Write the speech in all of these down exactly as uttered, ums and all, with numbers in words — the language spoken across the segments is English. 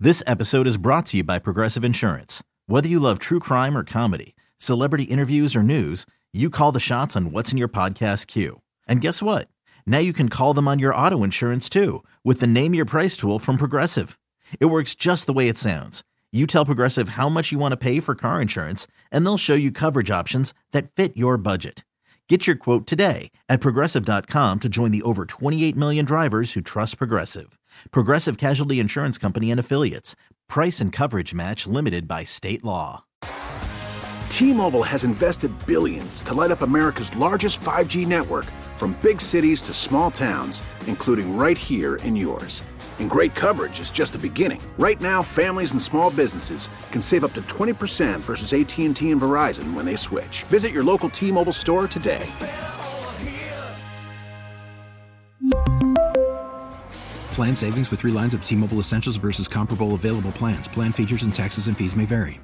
This episode is brought to you by Progressive Insurance. Whether you love true crime or comedy, celebrity interviews or news, you call the shots on what's in your podcast queue. And guess what? Now you can call them on your auto insurance too with the Name Your Price tool from Progressive. It works just the way it sounds. You tell Progressive how much you want to pay for car insurance, and they'll show you coverage options that fit your budget. Get your quote today at Progressive dot com to join the over twenty-eight million drivers who trust Progressive. Progressive Casualty Insurance Company and Affiliates. Price and coverage match limited by state law. T-Mobile has invested billions to light up America's largest five G network, from big cities to small towns, including right here in yours. And great coverage is just the beginning. Right now, families and small businesses can save up to twenty percent versus A T and T and Verizon when they switch. Visit your local T-Mobile store today. Plan savings with three lines of T-Mobile Essentials versus comparable available plans. Plan features and taxes and fees may vary.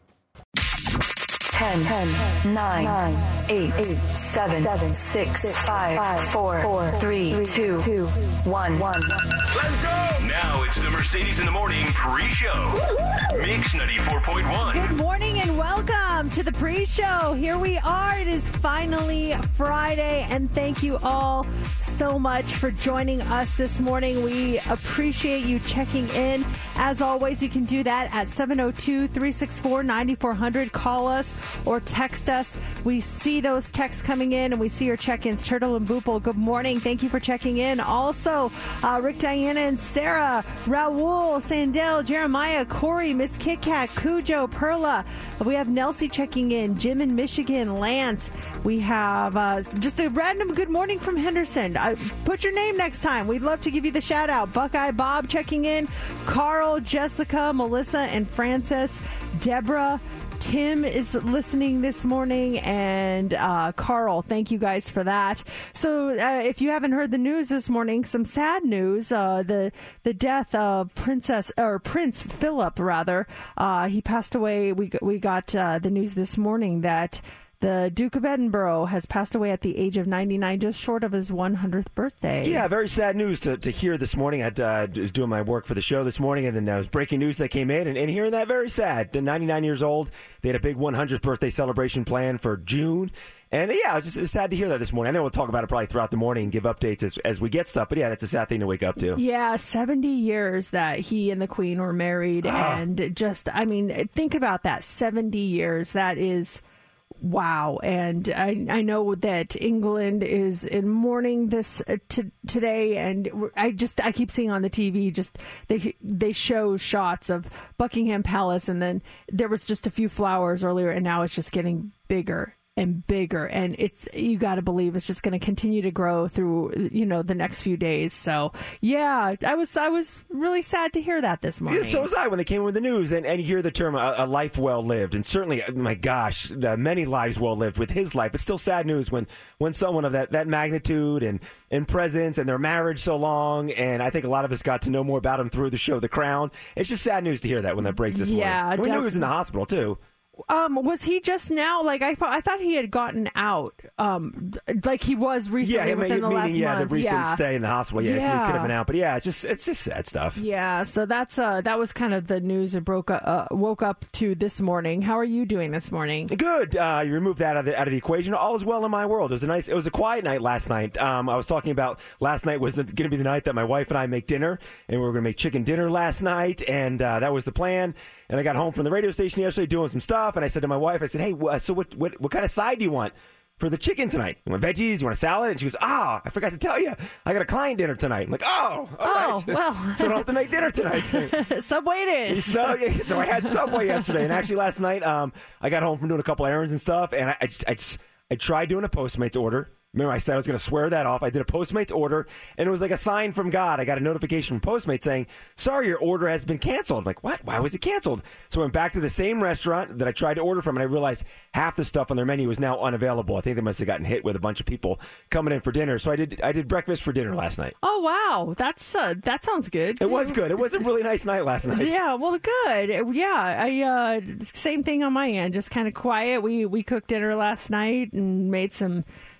ten, ten, nine, eight, seven, six, five, four, three, two, one. Let's go! Now it's the Mercedes in the Morning pre-show. Mix ninety-four point one. Good morning and welcome to the pre-show. Here we are. It is finally Friday, and thank you all so much for joining us this morning. We appreciate you checking in. As always, you can do that at seven oh two, three six four, nine four hundred. Call us or text us. We see those texts coming in, and we see your check-ins. Turtle and Boople, good morning. Thank you for checking in. Also, uh, Rick, Diana, and Sarah, Raul, Sandell, Jeremiah, Corey, Miss Kit Kat, Cujo, Perla. We have Nelsie checking in. Jim in Michigan, Lance. We have uh, just a random good morning from Henderson. Uh, put your name next time. We'd love to give you the shout-out. Buckeye Bob checking in. Carl, Jessica, Melissa, and Francis. Deborah. Tim is listening this morning, and uh, Carl, thank you guys for that. So uh, if you haven't heard the news this morning, some sad news, uh, the the death of Princess or Prince Philip, rather. Uh, he passed away. We, we got uh, the news this morning that the Duke of Edinburgh has passed away at the age of ninety-nine, just short of his one hundredth birthday. Yeah, very sad news to, to hear this morning. I uh, was doing my work for the show this morning, and then there was breaking news that came in, and, and hearing that, very sad. The ninety-nine years old, they had a big one hundredth birthday celebration planned for June. And, yeah, it's just it's sad to hear that this morning. I know we'll talk about it probably throughout the morning and give updates as, as we get stuff. But, yeah, that's a sad thing to wake up to. Yeah, seventy years that he and the Queen were married. Ah. And just, I mean, think about that, seventy years. That is... Wow. And I, I know that England is in mourning this uh, t- today. And I just I keep seeing on the T V just they they show shots of Buckingham Palace. And then there was just a few flowers earlier. And now it's just getting bigger and bigger. And it's you got to believe it's just going to continue to grow through, you know, the next few days. So, yeah, I was I was really sad to hear that this morning. Yeah, so was I when they came in with the news. And, and you hear the term a, a life well lived. And certainly, my gosh, uh, many lives well lived with his life. But still sad news when, when someone of that, that magnitude and, and presence and their marriage so long. And I think a lot of us got to know more about him through the show The Crown. It's just sad news to hear that when that breaks this yeah, morning. We knew he was in the hospital, too. Um, was he just now? Like I thought, I thought he had gotten out. Um, like he was recently yeah, within the meaning, last yeah, month. the recent yeah, stay in the hospital. Yeah, yeah. he could have been out, but yeah, it's just it's just sad stuff. Yeah, so that's uh, that was kind of the news that broke uh, woke up to this morning. How are you doing this morning? Good. Uh, you removed that out of the out of the equation. All is well in my world. It was a nice. It was a quiet night last night. Um, I was talking about last night was going to be the night that my wife and I make dinner, and we were going to make chicken dinner last night, and uh, that was the plan. And I got home from the radio station yesterday doing some stuff, and I said to my wife, I said, hey, so what, what, what kind of side do you want for the chicken tonight? You want veggies? You want a salad? And she goes, ah, I forgot to tell you, I got a client dinner tonight. I'm like, oh, all oh, right. well. So I don't have to make dinner tonight. Subway it is. So, yeah, so I had Subway yesterday, and actually last night um, I got home from doing a couple errands and stuff, and I, I, just, I, just, I tried doing a Postmates order. Remember, I said I was going to swear that off. I did a Postmates order, and it was like a sign from God. I got a notification from Postmates saying, sorry, your order has been canceled. I'm like, what? Why was it canceled? So I went back to the same restaurant that I tried to order from, and I realized half the stuff on their menu was now unavailable. I think they must have gotten hit with a bunch of people coming in for dinner. So I did I did breakfast for dinner last night. Oh, wow. That's uh, that sounds good. It was good. It was a really nice night last night. Yeah, well, good. Yeah, I uh, same thing on my end. Just kind of quiet. We, we cooked dinner last night and made some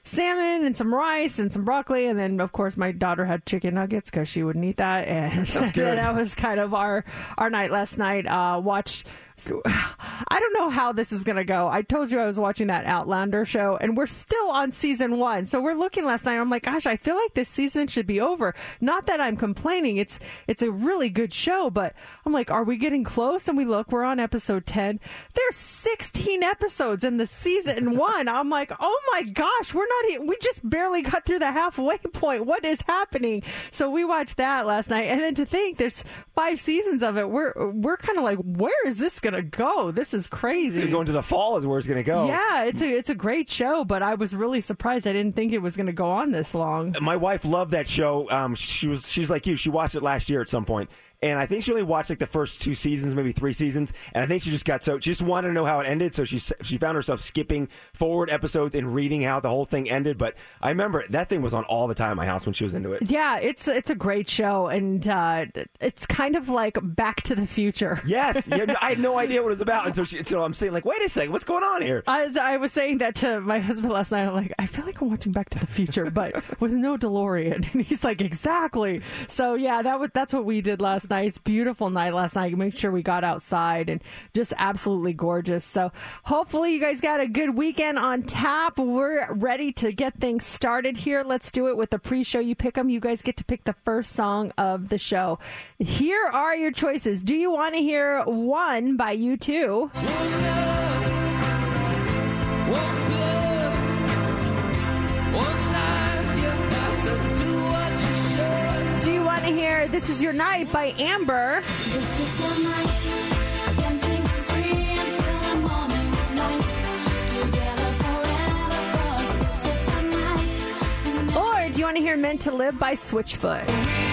salmon and some rice and some broccoli. And then, of course, my daughter had chicken nuggets because she wouldn't eat that. And Sounds good. that was kind of our, our night last night. Uh, watched... I don't know how this is going to go. I told you I was watching that Outlander show, and we're still on season one. So we're looking last night. I'm like, gosh, I feel like this season should be over. Not that I'm complaining. It's it's a really good show, but I'm like, are we getting close? And we look, we're on episode ten. There's sixteen episodes in the season one. I'm like, oh my gosh, we're not. e- We just barely got through the halfway point. What is happening? So we watched that last night, and then to think there's five seasons of it. We're we're kind of like, where is this going to go? This is crazy. Going to the fall is where it's going to go. Yeah, it's a it's a great show, but I was really surprised. I didn't think it was going to go on this long. My wife loved that show. Um, she was she's like you. She watched it last year at some point. And I think she only watched like the first two seasons, maybe three seasons. And I think she just got so she just wanted to know how it ended. So she she found herself skipping forward episodes and reading how the whole thing ended. But I remember that thing was on all the time at my house when she was into it. Yeah, it's it's a great show, and uh, it's kind of like Back to the Future. Yes, yeah, I had no idea what it was about until she. So I'm saying like, wait a second, what's going on here? I, I was saying that to my husband last night. I'm like, I feel like I'm watching Back to the Future, but with no DeLorean. And he's like, exactly. So yeah, that was that's what we did last night. It's beautiful night last night. Make sure we got outside and just absolutely gorgeous. So hopefully you guys got a good weekend on tap. We're ready to get things started here. Let's do it with the pre-show. You pick them. You guys get to pick the first song of the show. Here are your choices. Do you want to hear One by U two? Do you want to hear This Is Your Night by Amber? Or do you want to hear Meant to Live by Switchfoot?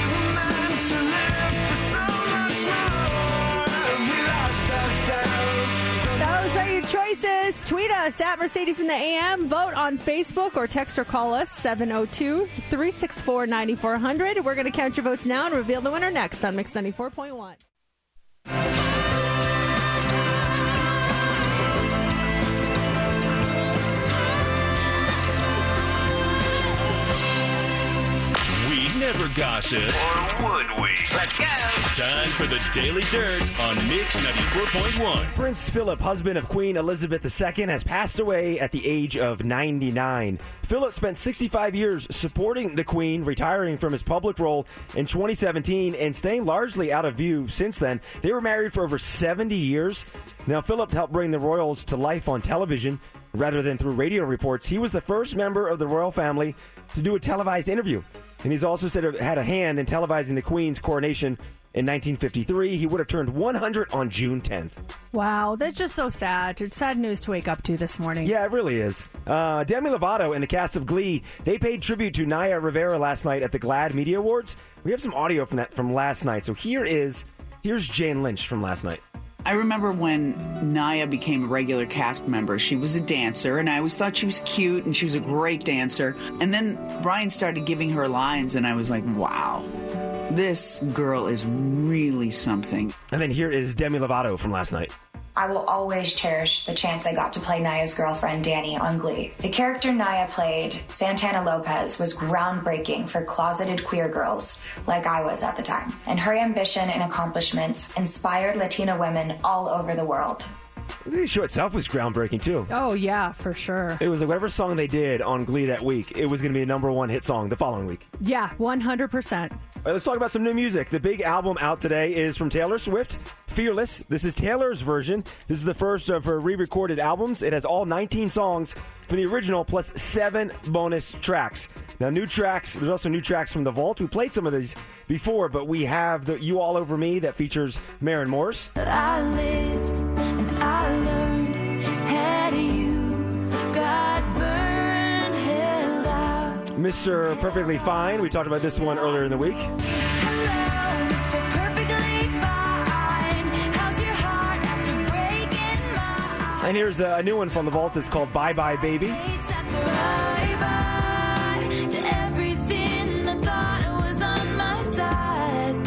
Those are your choices. Tweet us at Mercedes in the A M. Vote on Facebook or text or call us seven oh two, three six four, nine four zero zero. We're going to count your votes now and reveal the winner next on Mix ninety-four point one. Never gossip. Or would we? Let's go. Time for the Daily Dirt on Mix ninety-four point one. Prince Philip, husband of Queen Elizabeth the Second, has passed away at the age of ninety-nine. Philip spent sixty-five years supporting the Queen, retiring from his public role in twenty seventeen and staying largely out of view since then. They were married for over seventy years. Now, Philip helped bring the royals to life on television rather than through radio reports. He was the first member of the royal family to do a televised interview. And he's also said had a hand in televising the Queen's coronation in nineteen fifty-three. He would have turned one hundred on June tenth. Wow, that's just so sad. It's sad news to wake up to this morning. Yeah, it really is. Uh, Demi Lovato and the cast of Glee, they paid tribute to Naya Rivera last night at the GLAAD Media Awards. We have some audio from that from last night. So here is, here's Jane Lynch from last night. I remember when Naya became a regular cast member, she was a dancer, and I always thought she was cute, and she was a great dancer. And then Brian started giving her lines, and I was like, wow, this girl is really something. And then here is Demi Lovato from last night. I will always cherish the chance I got to play Naya's girlfriend, Danny, on Glee. The character Naya played, Santana Lopez, was groundbreaking for closeted queer girls like I was at the time. And her ambition and accomplishments inspired Latina women all over the world. The show itself was groundbreaking, too. Oh, yeah, for sure. It was like whatever song they did on Glee that week, it was going to be a number one hit song the following week. Yeah, one hundred percent. All right, let's talk about some new music. The big album out today is from Taylor Swift, Fearless. This is Taylor's version. This is the first of her re-recorded albums. It has all nineteen songs from the original plus seven bonus tracks. Now, new tracks, there's also new tracks from The Vault. We played some of these before, but we have the You All Over Me that features Maren Morris. I lived and I learned how to you got burned, held out. Mister Perfectly Fine. We talked about this one earlier in the week. Hello, Mister Perfectly Fine. How's your heart after breaking my And here's a new one from The Vault. It's called Bye Bye Baby. bye-bye to everything I thought was on my side.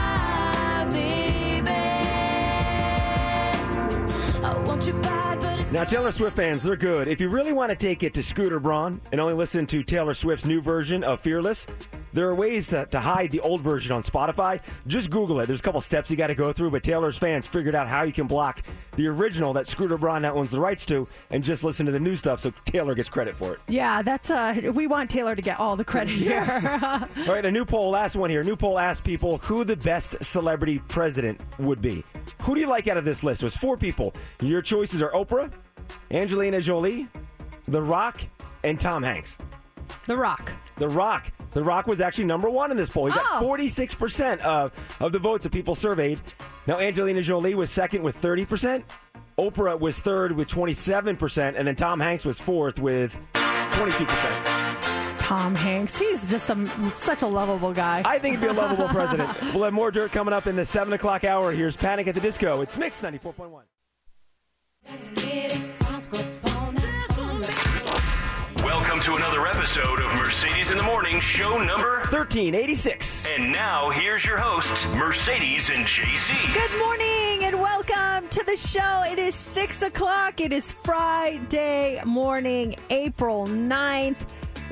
Bye-bye, baby. I want you bad, but it's Now, Taylor Swift fans, they're good. If you really want to take it to Scooter Braun and only listen to Taylor Swift's new version of Fearless, there are ways to, to hide the old version on Spotify. Just Google it. There's a couple steps you got to go through, but Taylor's fans figured out how you can block the original that Scooter Braun now owns the rights to and just listen to the new stuff so Taylor gets credit for it. Yeah, that's uh, we want Taylor to get all the credit here. All right, a new poll, last one here. A new poll asked people who the best celebrity president would be. Who do you like out of this list? It was four people. Your choices are Oprah, Angelina Jolie, The Rock, and Tom Hanks. The Rock. The Rock. The Rock was actually number one in this poll. He got Oh. forty-six percent of, of the votes of people surveyed. Now, Angelina Jolie was second with thirty percent. Oprah was third with twenty-seven percent. And then Tom Hanks was fourth with twenty-two percent. Tom Hanks. He's just a, such a lovable guy. I think he'd be a lovable president. We'll have more dirt coming up in the seven o'clock hour. Here's Panic at the Disco. It's Mix ninety-four point one. Welcome to another episode of Mercedes in the Morning, show number thirteen eighty-six. And now, here's your hosts, Mercedes and J C. Good morning and welcome to the show. It is six o'clock. It is Friday morning, April ninth.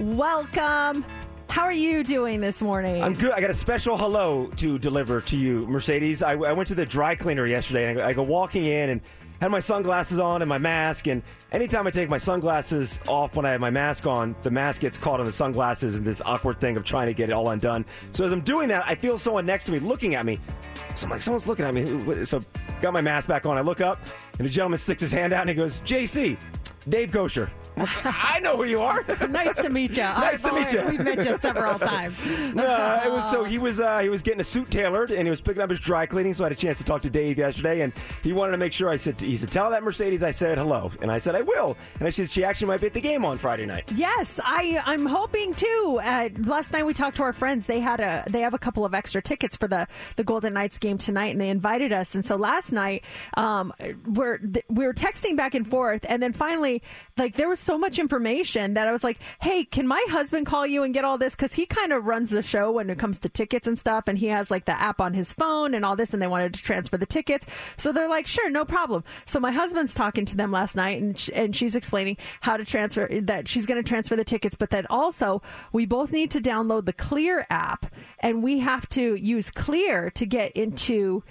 Welcome. How are you doing this morning? I'm good. I got a special hello to deliver to you, Mercedes. I, I went to the dry cleaner yesterday, and I go, I go walking in and had my sunglasses on and my mask, and anytime I take my sunglasses off when I have my mask on, the mask gets caught on the sunglasses and this awkward thing of trying to get it all undone. So as I'm doing that, I feel someone next to me looking at me. So I'm like, someone's looking at me. So got my mask back on. I look up, and the gentleman sticks his hand out, and he goes, J C, Dave Gosher. I know who you are. Nice to meet you. Nice to meet you. We've met you several times. No, it was so he was uh, he was getting a suit tailored, and he was picking up his dry cleaning. So I had a chance to talk to Dave yesterday, and he wanted to make sure. I said, he said, tell that Mercedes I said hello, and I said I will. And I said she actually might be at the game on Friday night. Yes, I I'm hoping too. Uh, last night we talked to our friends. They had a they have a couple of extra tickets for the the Golden Knights game tonight, and they invited us. And so last night, um, we're we were texting back and forth, and then finally, like there was so much information that I was like, hey, can my husband call you and get all this? Because he kind of runs the show when it comes to tickets and stuff. And he has like the app on his phone and all this. And they wanted to transfer the tickets. So they're like, sure, no problem. So my husband's talking to them last night, and, sh- and she's explaining how to transfer, that she's going to transfer the tickets. But that also we both need to download the Clear app, and we have to use Clear to get into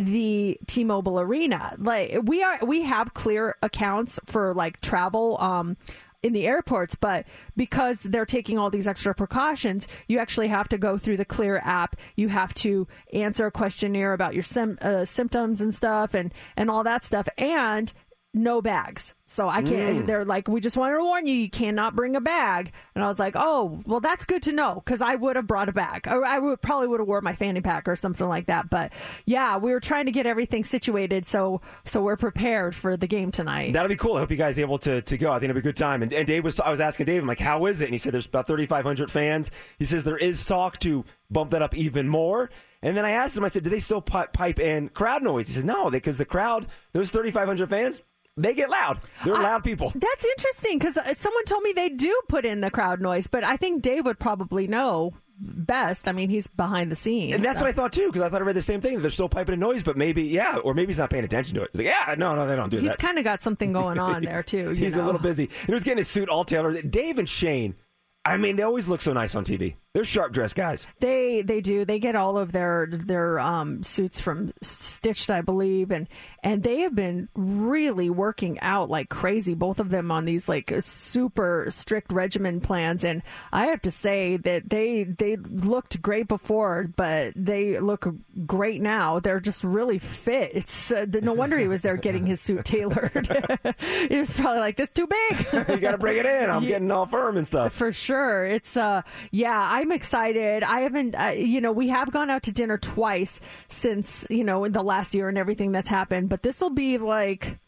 the T-Mobile Arena. Like we are, we have Clear accounts for like travel, um, in the airports, but because they're taking all these extra precautions, you actually have to go through the Clear app. You have to answer a questionnaire about your sim- uh, symptoms and stuff, and and all that stuff, and no bags. So I can't, Mm. they're like, we just wanted to warn you, you cannot bring a bag. And I was like, oh, well, that's good to know, because I would have brought a bag. Or I would probably would have wore my fanny pack or something like that. But yeah, we were trying to get everything situated so so we're prepared for the game tonight. That'll be cool. I hope you guys are able to, to go. I think it'll be a good time. And, and Dave was, I was asking Dave, I'm like, how is it? And he said there's about thirty-five hundred fans. He says there is talk to bump that up even more. And then I asked him, I said, do they still pi- pipe in crowd noise? He said, no, because the crowd, those thirty-five hundred fans, they get loud. They're I- loud people. That's interesting, because someone told me they do put in the crowd noise, but I think Dave would probably know best. I mean, he's behind the scenes. And that's so. what I thought, too, because I thought I read the same thing. They're still piping in noise, but maybe, yeah, or maybe he's not paying attention to it. He's like, yeah, no, no, they don't do He's that. kind of got something going on there, too. You He's know? a little busy. And he was getting his suit all tailored. Dave and Shane, I mean, they always look so nice on T V. They're sharp-dressed guys. They they do. They get all of their their um, suits from Stitched, I believe, and and they have been really working out like crazy. Both of them on these like super strict regimen plans, and I have to say that they they looked great before, but they look great now. They're just really fit. It's uh, no wonder he was there getting his suit tailored. He was probably like, "This too big." You got to bring it in. I'm Yeah. getting all firm and stuff. For sure. It's, uh, yeah, I'm excited. I haven't, uh, you know, we have gone out to dinner twice since, you know, in the last year and everything that's happened, but this will be like,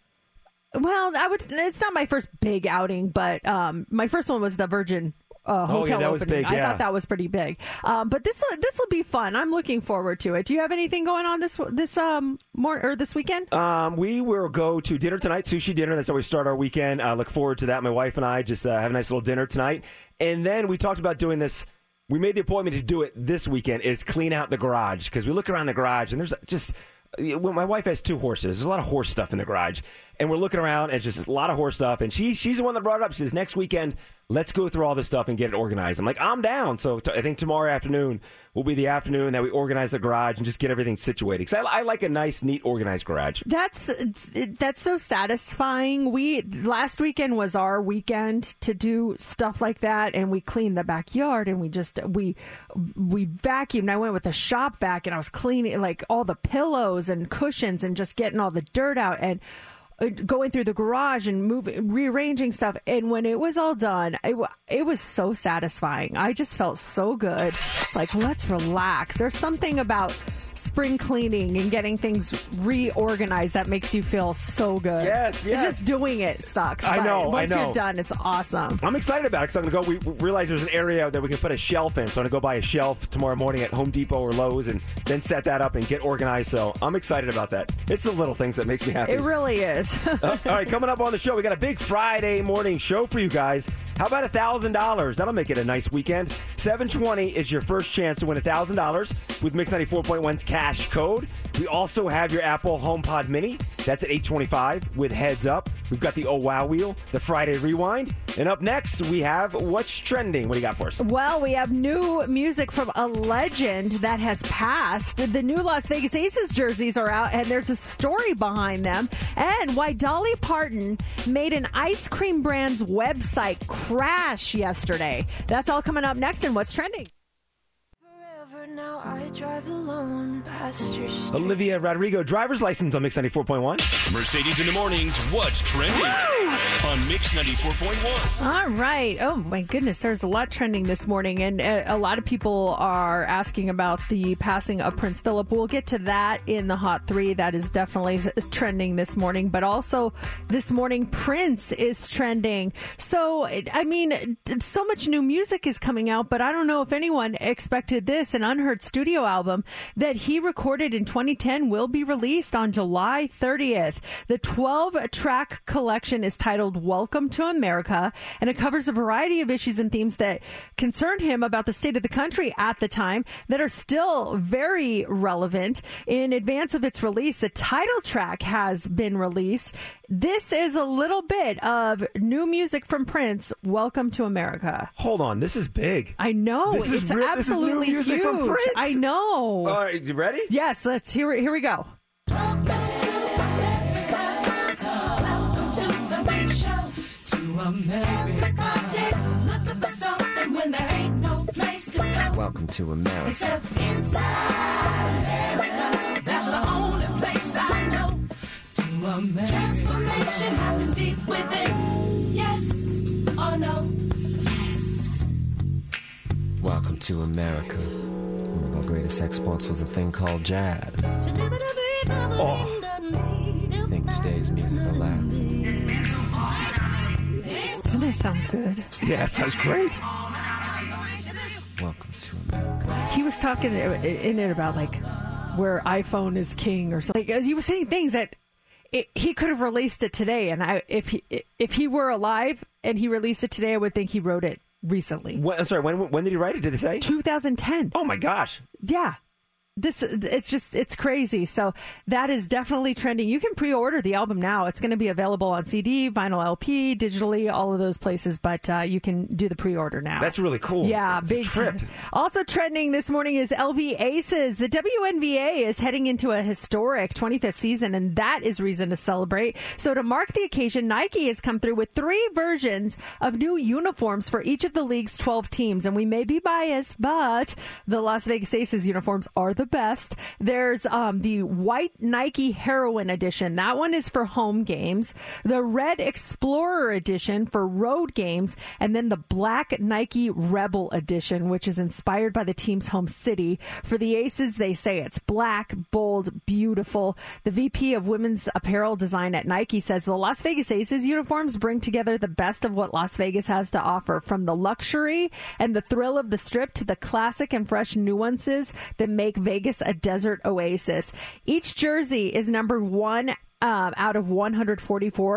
well, I would, it's not my first big outing, but um, my first one was the Virgin Uh, hotel oh, yeah, that was opening. big, I yeah. thought that was pretty big. Um, but this this will be fun. I'm looking forward to it. Do you have anything going on this this um more or this weekend? Um, we will go to dinner tonight, sushi dinner. That's how we start our weekend. I uh, look forward to that. My wife and I just uh, have a nice little dinner tonight. And then we talked about doing this. We made the appointment to do it this weekend, is clean out the garage. Because we look around the garage, and there's just... Well, my wife has two horses. There's a lot of horse stuff in the garage. and we're looking around, and it's just a lot of horse stuff. And she she's the one that brought it up. She says, next weekend, let's go through all this stuff and get it organized. I'm like, I'm down. So t- I think tomorrow afternoon will be the afternoon that we organize the garage and just get everything situated. Because I, I like a nice, neat, organized garage. That's that's so satisfying. We last weekend was our weekend to do stuff like that, and we cleaned the backyard, and we just we we vacuumed. I went with a shop vac, and I was cleaning like all the pillows and cushions, and just getting all the dirt out, and going through the garage and moving, rearranging stuff. And when it was all done, it, it was so satisfying. I just felt so good. It's like, let's relax. There's something about spring cleaning and getting things reorganized that makes you feel so good. Yes, yes. It's just doing it sucks. I but know, Once I know. you're done, it's awesome. I'm excited about it because I'm going to go. We realize there's an area that we can put a shelf in. So I'm going to go buy a shelf tomorrow morning at Home Depot or Lowe's and then set that up and get organized. So I'm excited about that. It's the little things that makes me happy. It really is. uh, all right, coming up on the show, we got a big Friday morning show for you guys. How about one thousand dollars? That'll make it a nice weekend. seven twenty is your first chance to win one thousand dollars with Mix ninety-four point one's cash code. We also have your Apple HomePod Mini. That's at eight twenty-five with Heads Up. We've got the Oh Wow Wheel, the Friday Rewind. And up next, we have What's Trending. What do you got for us? Well, we have new music from a legend that has passed. The new Las Vegas Aces jerseys are out, and there's a story behind them. And why Dolly Parton made an ice cream brand's website crash yesterday. That's all coming up next in What's Trending. Now I drive alone past your street. Olivia Rodrigo, driver's license on Mix ninety-four point one. Mercedes in the mornings, What's Trending on Mix ninety-four point one. All right. Oh, my goodness. There's a lot trending this morning, and uh, a lot of people are asking about the passing of Prince Philip. We'll get to that in the Hot Three. That is definitely trending this morning. But also this morning, Prince is trending. So, I mean, so much new music is coming out, but I don't know if anyone expected this. An unheard studio album that he recorded in twenty ten will be released on July thirtieth. The twelve-track collection is titled Welcome to America, and it covers a variety of issues and themes that concerned him about the state of the country at the time that are still very relevant. In advance of its release, the title track has been released. This is a little bit of new music from Prince, Welcome to America. Hold on, this is big. I know. This is it's real- absolutely this is new music from huge. Prince. I know. All right, you ready? Yes, let's hear it. Here we go. Welcome to America. Welcome to the big show. To America. Everybody's looking for something when there ain't no place to go. Welcome to America. Except inside America. That's the only place I know. To America. Transformation happens deep within. Yes or no? Yes. Welcome to America. One of our greatest exports was a thing called jazz. Oh. I think today's music will last. Doesn't it sound good? Yeah, it sounds great. Welcome to America. He was talking in it about like where iPhone is king or something. Like, he was saying things that it, he could have released it today, and I, if he if he were alive and he released it today, I would think he wrote it recently. When, I'm sorry, when when did he write it? Did they say? twenty ten. Oh my gosh. Yeah. This it's just it's crazy. So that is definitely trending. You can pre-order the album now. It's going to be available on C D, vinyl L P, digitally, all of those places. But uh, you can do the pre-order now. That's really cool. Yeah, It's big a trip. t- Also trending this morning is L V Aces. The W N B A is heading into a historic twenty-fifth season, and that is reason to celebrate. So to mark the occasion, Nike has come through with three versions of new uniforms for each of the league's twelve teams. And we may be biased, but the Las Vegas Aces uniforms are the best. There's um, the white Nike Heroine edition. That one is for home games. The red Explorer edition for road games. And then the black Nike Rebel edition, which is inspired by the team's home city. For the Aces, they say it's black, bold, beautiful. The V P of women's apparel design at Nike says the Las Vegas Aces uniforms bring together the best of what Las Vegas has to offer, from the luxury and the thrill of the strip to the classic and fresh nuances that make Vegas a desert oasis. Each jersey is numbered one um, out of one hundred forty-four.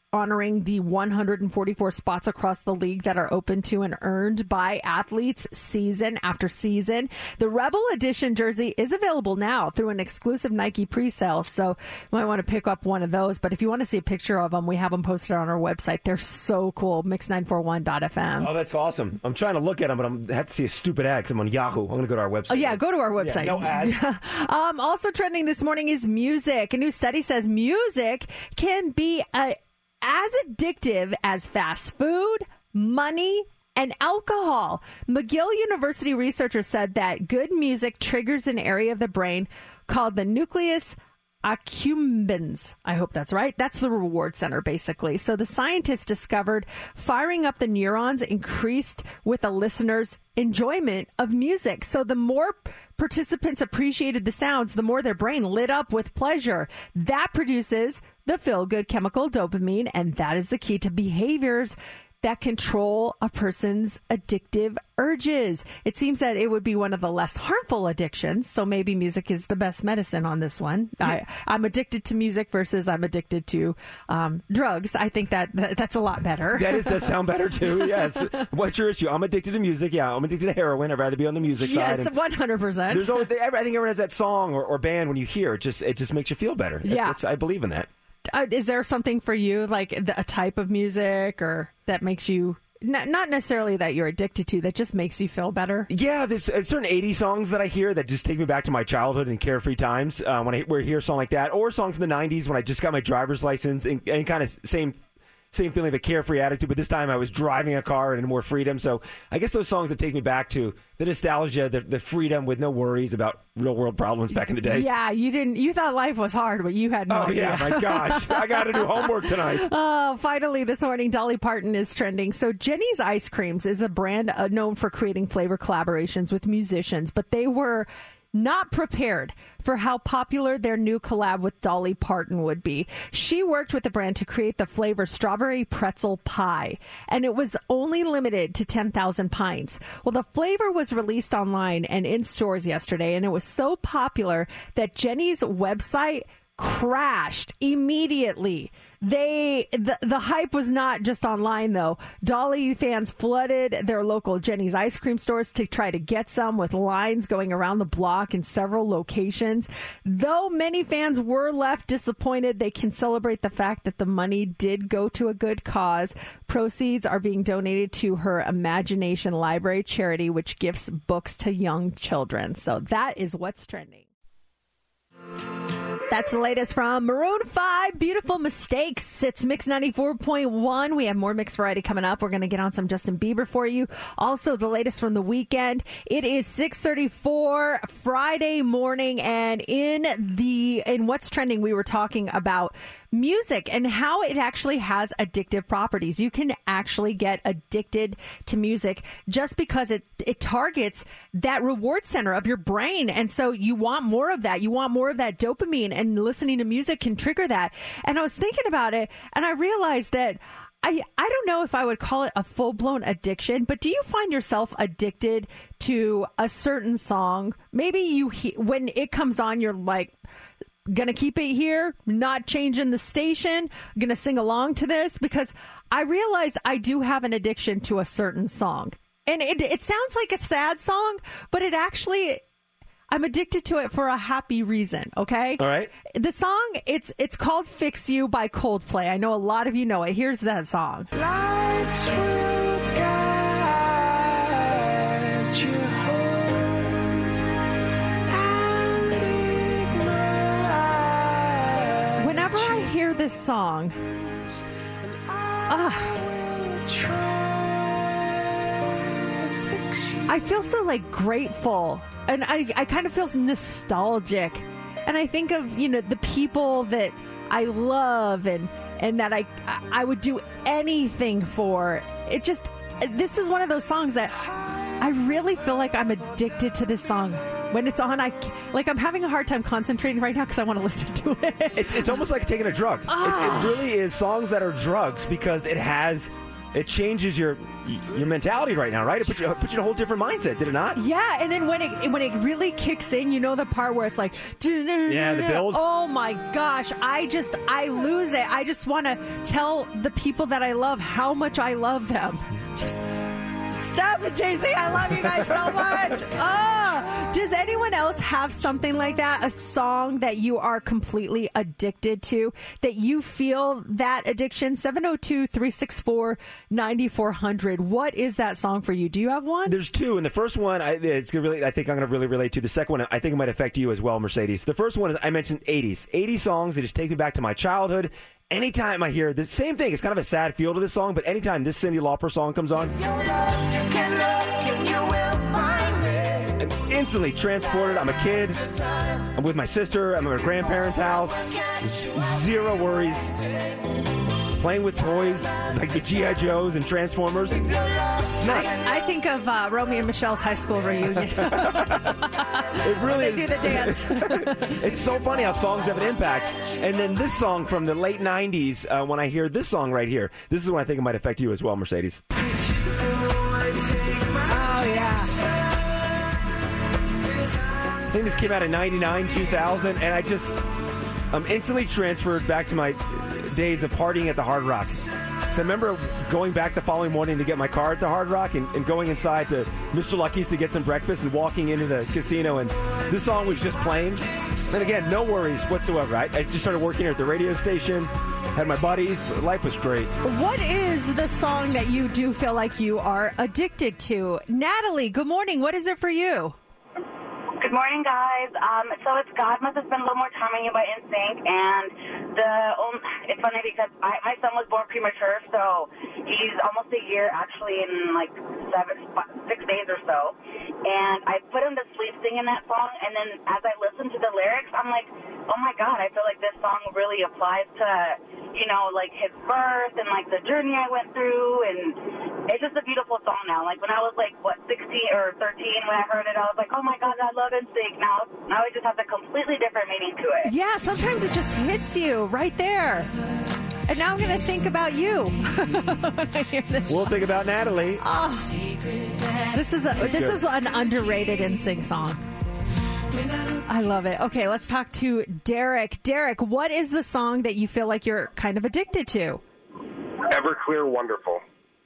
honoring the one hundred forty-four spots across the league that are open to and earned by athletes season after season. The Rebel Edition jersey is available now through an exclusive Nike pre-sale, so you might want to pick up one of those. But if you want to see a picture of them, we have them posted on our website. They're so cool, mix nine four one dot f m. Oh, that's awesome. I'm trying to look at them, but I'm, I have to see a stupid ad because I'm on Yahoo. I'm going to go to our website. Oh, yeah, go to our website. Yeah, no ad. um, also trending this morning is music. A new study says music can be a as addictive as fast food, money, and alcohol. McGill University researchers said that good music triggers an area of the brain called the nucleus accumbens. I hope that's right. That's the reward center, basically. So the scientists discovered firing up the neurons increased with a listener's enjoyment of music. So the more participants appreciated the sounds, the more their brain lit up with pleasure. That produces the feel-good chemical dopamine, and that is the key to behaviors that control a person's addictive urges. It seems that it would be one of the less harmful addictions, so maybe music is the best medicine on this one. I, I'm addicted to music versus I'm addicted to um, drugs. I think that, that that's a lot better. That is, does sound better, too, yes. What's your issue? I'm addicted to music. Yeah, I'm addicted to heroin. I'd rather be on the music yes, side. Yes, one hundred percent. There's always, I think everyone has that song or, or band when you hear it. Just, it just makes you feel better. Yeah. It's, I believe in that. Uh, is there something for you, like the, a type of music or that makes you, n- not necessarily that you're addicted to, that just makes you feel better? Yeah, there's uh, certain eighties songs that I hear that just take me back to my childhood and carefree times uh, when I when I hear a song like that, or a song from the nineties when I just got my driver's license and, and kind of same same feeling of a carefree attitude, but this time I was driving a car and more freedom. So I guess those songs that take me back to the nostalgia, the, the freedom with no worries about real world problems back in the day. Yeah, you didn't. You thought life was hard, but you had no oh, idea. Oh yeah, my gosh, I got to do homework tonight. Oh, finally this morning, Dolly Parton is trending. So Jenny's Ice Creams is a brand uh, known for creating flavor collaborations with musicians, but they were not prepared for how popular their new collab with Dolly Parton would be. She worked with the brand to create the flavor strawberry pretzel pie, and it was only limited to ten thousand pints. Well, the flavor was released online and in stores yesterday, and it was so popular that Jenny's website crashed immediately. They the, the hype was not just online, though. Dolly fans flooded their local Jenny's ice cream stores to try to get some, with lines going around the block in several locations. Though many fans were left disappointed, they can celebrate the fact that the money did go to a good cause. Proceeds are being donated to her Imagination Library charity, which gifts books to young children. So that is what's trending. That's the latest from Maroon five, Beautiful Mistakes. It's Mix ninety-four point one. We have more Mix Variety coming up. We're going to get on some Justin Bieber for you. Also, the latest from the weekend. It is six thirty-four Friday morning, and in the in What's Trending, we were talking about music and how it actually has addictive properties. You can actually get addicted to music just because it, it targets that reward center of your brain. And so you want more of that. You want more of that dopamine, and listening to music can trigger that. And I was thinking about it, and I realized that I, I don't know if I would call it a full-blown addiction, but do you find yourself addicted to a certain song? Maybe you he- when it comes on, you're like, gonna keep it here, not changing the station, gonna sing along to this, because I realize I do have an addiction to a certain song. And it, it sounds like a sad song, but it actually, I'm addicted to it for a happy reason, okay? All right. The song, it's it's called Fix You by Coldplay. I know a lot of you know it. Here's that song. Lights will guide you home and ignite. Whenever I hear this song, uh, I feel so like grateful. And I, I kind of feel nostalgic. And I think of, you know, the people that I love and, and that I I would do anything for. It just, this is one of those songs that I really feel like I'm addicted to this song. When it's on, I, like, I'm having a hard time concentrating right now because I want to listen to it. it. It's almost like taking a drug. Oh. It, it really is songs that are drugs because it has it changes your your mentality right now, right? It puts you, it puts you in a whole different mindset, did it not? Yeah, and then when it when it really kicks in, you know the part where it's like, yeah, the build. Oh my gosh, I just I lose it. I just want to tell the people that I love how much I love them. Just stop it, J C. I love you guys so much. Oh, does anyone else have something like that? A song that you are completely addicted to, that you feel that addiction? seven oh two, three six four, nine four hundred. What is that song for you? Do you have one? There's two, and the first one, I, it's gonna really, I think I'm going to really relate to. The second one, I think it might affect you as well, Mercedes. The first one is, I mentioned eighties. eighties songs that just take me back to my childhood. Anytime I hear the same thing, it's kind of a sad feel to this song, but anytime this Cyndi Lauper song comes on, I'm instantly transported. I'm a kid. I'm with my sister. I'm at my grandparents' house. Zero worries. Playing with toys like the G I. Joes and Transformers. I, I think of uh, Romeo and Michelle's high school reunion. It really they is. do the dance. It's so funny how songs have an impact. And then this song from the late nineties, uh, when I hear this song right here, this is when I think it might affect you as well, Mercedes. Oh, yeah. I think this came out in ninety-nine, two thousand, and I just, I'm instantly transferred back to my days of partying at the Hard Rock. So I remember going back the following morning to get my car at the Hard Rock and, and going inside to Mister Lucky's to get some breakfast and walking into the casino, and this song was just playing. And again, no worries whatsoever. I, I just started working here at the radio station, had my buddies. Life was great. What is the song that you do feel like you are addicted to? Natalie, good morning. What is it for you? Good morning, guys. Um, so it's God Must Have Spent a Little More Time on You by N Sync, and the um, it's funny because I, my son was born premature, so he's almost a year, actually, in like seven, five, six days or so. And I put him to sleep singing that song, and then as I listen to the lyrics, I'm like, oh my God, I feel like this song really applies to, you know, like his birth and like the journey I went through, and it's just a beautiful song now. Like when I was like, what, sixteen or thirteen, when I heard it, I was like, oh my God, I love N Sync. Now, now it just has a completely different meaning to it. Yeah, sometimes it just hits you right there. And now I'm going to think about you when I hear this. We'll think about Natalie. Oh, this is a this is an underrated N Sync song. I love it. Okay, let's talk to Derek. Derek, what is the song that you feel like you're kind of addicted to? Everclear Wonderful.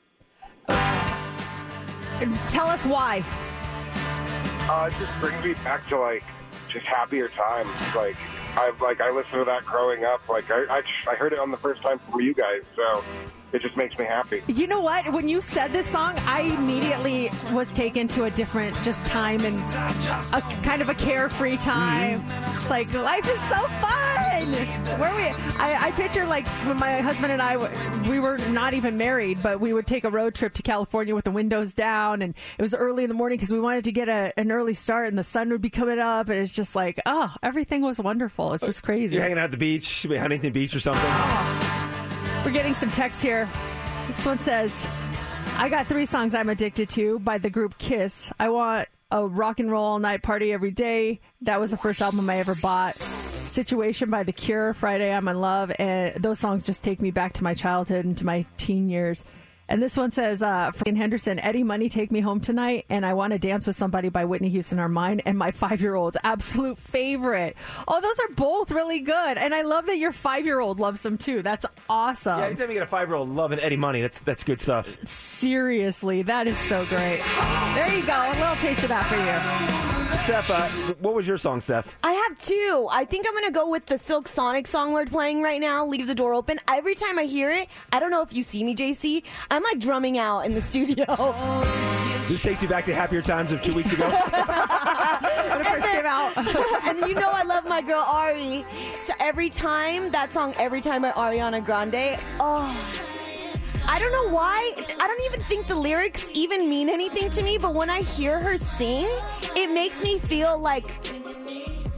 Tell us why. Uh, it just brings me back to like just happier times. Like I like I listened to that growing up. Like I, I I heard it on the first time from you guys, so it just makes me happy. You know what? When you said this song, I immediately was taken to a different just time and a kind of a carefree time. Mm-hmm. It's like life is so fun. Where we? I, I picture like when my husband and I, we were not even married, but we would take a road trip to California with the windows down, and it was early in the morning because we wanted to get a, an early start, and the sun would be coming up, and it's just like, oh, everything was wonderful. It's just crazy. You're hanging out at the beach, Huntington Beach or something. Oh. We're getting some text here. This one says, I got three songs I'm addicted to by the group Kiss. I want a rock and roll all night party every day. That was the first album I ever bought. Situation by The Cure, Friday I'm in Love. And those songs just take me back to my childhood and to my teen years. And this one says, uh, from Henderson, Eddie Money, Take Me Home Tonight, and I Want to Dance with Somebody by Whitney Houston are mine, and my five-year-old's absolute favorite. Oh, those are both really good. And I love that your five-year-old loves them, too. That's awesome. Yeah, anytime you get a five-year-old loving Eddie Money, that's that's good stuff. Seriously, that is so great. There you go. A little taste of that for you. Steph, uh, what was your song, Steph? I have two. I think I'm going to go with the Silk Sonic song we're playing right now, Leave the Door Open. Every time I hear it, I don't know if you see me, J C, I'm like drumming out in the studio. This takes you back to happier times of two weeks ago. When it first came out. And you know I love my girl Ari. So every time, that song, Every Time by Ariana Grande, oh... I don't know why. I don't even think the lyrics even mean anything to me, but when I hear her sing, it makes me feel like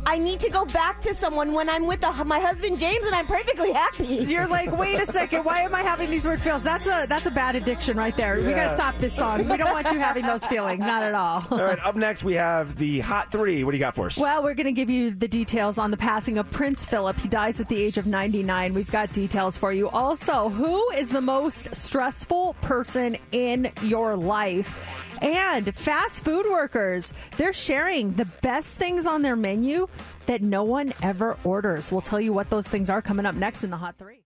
I need to go back to someone when I'm with the, my husband James and I'm perfectly happy. You're like, wait a second, why am I having these weird feels? That's a that's a bad addiction right there. We Yeah. got to stop this song. We don't want you having those feelings, not at all. All right, up next we have the Hot Three. What do you got for us? Well, we're going to give you the details on the passing of Prince Philip. He dies at the age of ninety-nine. We've got details for you. Also, who is the most stressful person in your life? And fast food workers, they're sharing the best things on their menu that no one ever orders. We'll tell you what those things are coming up next in the Hot Three.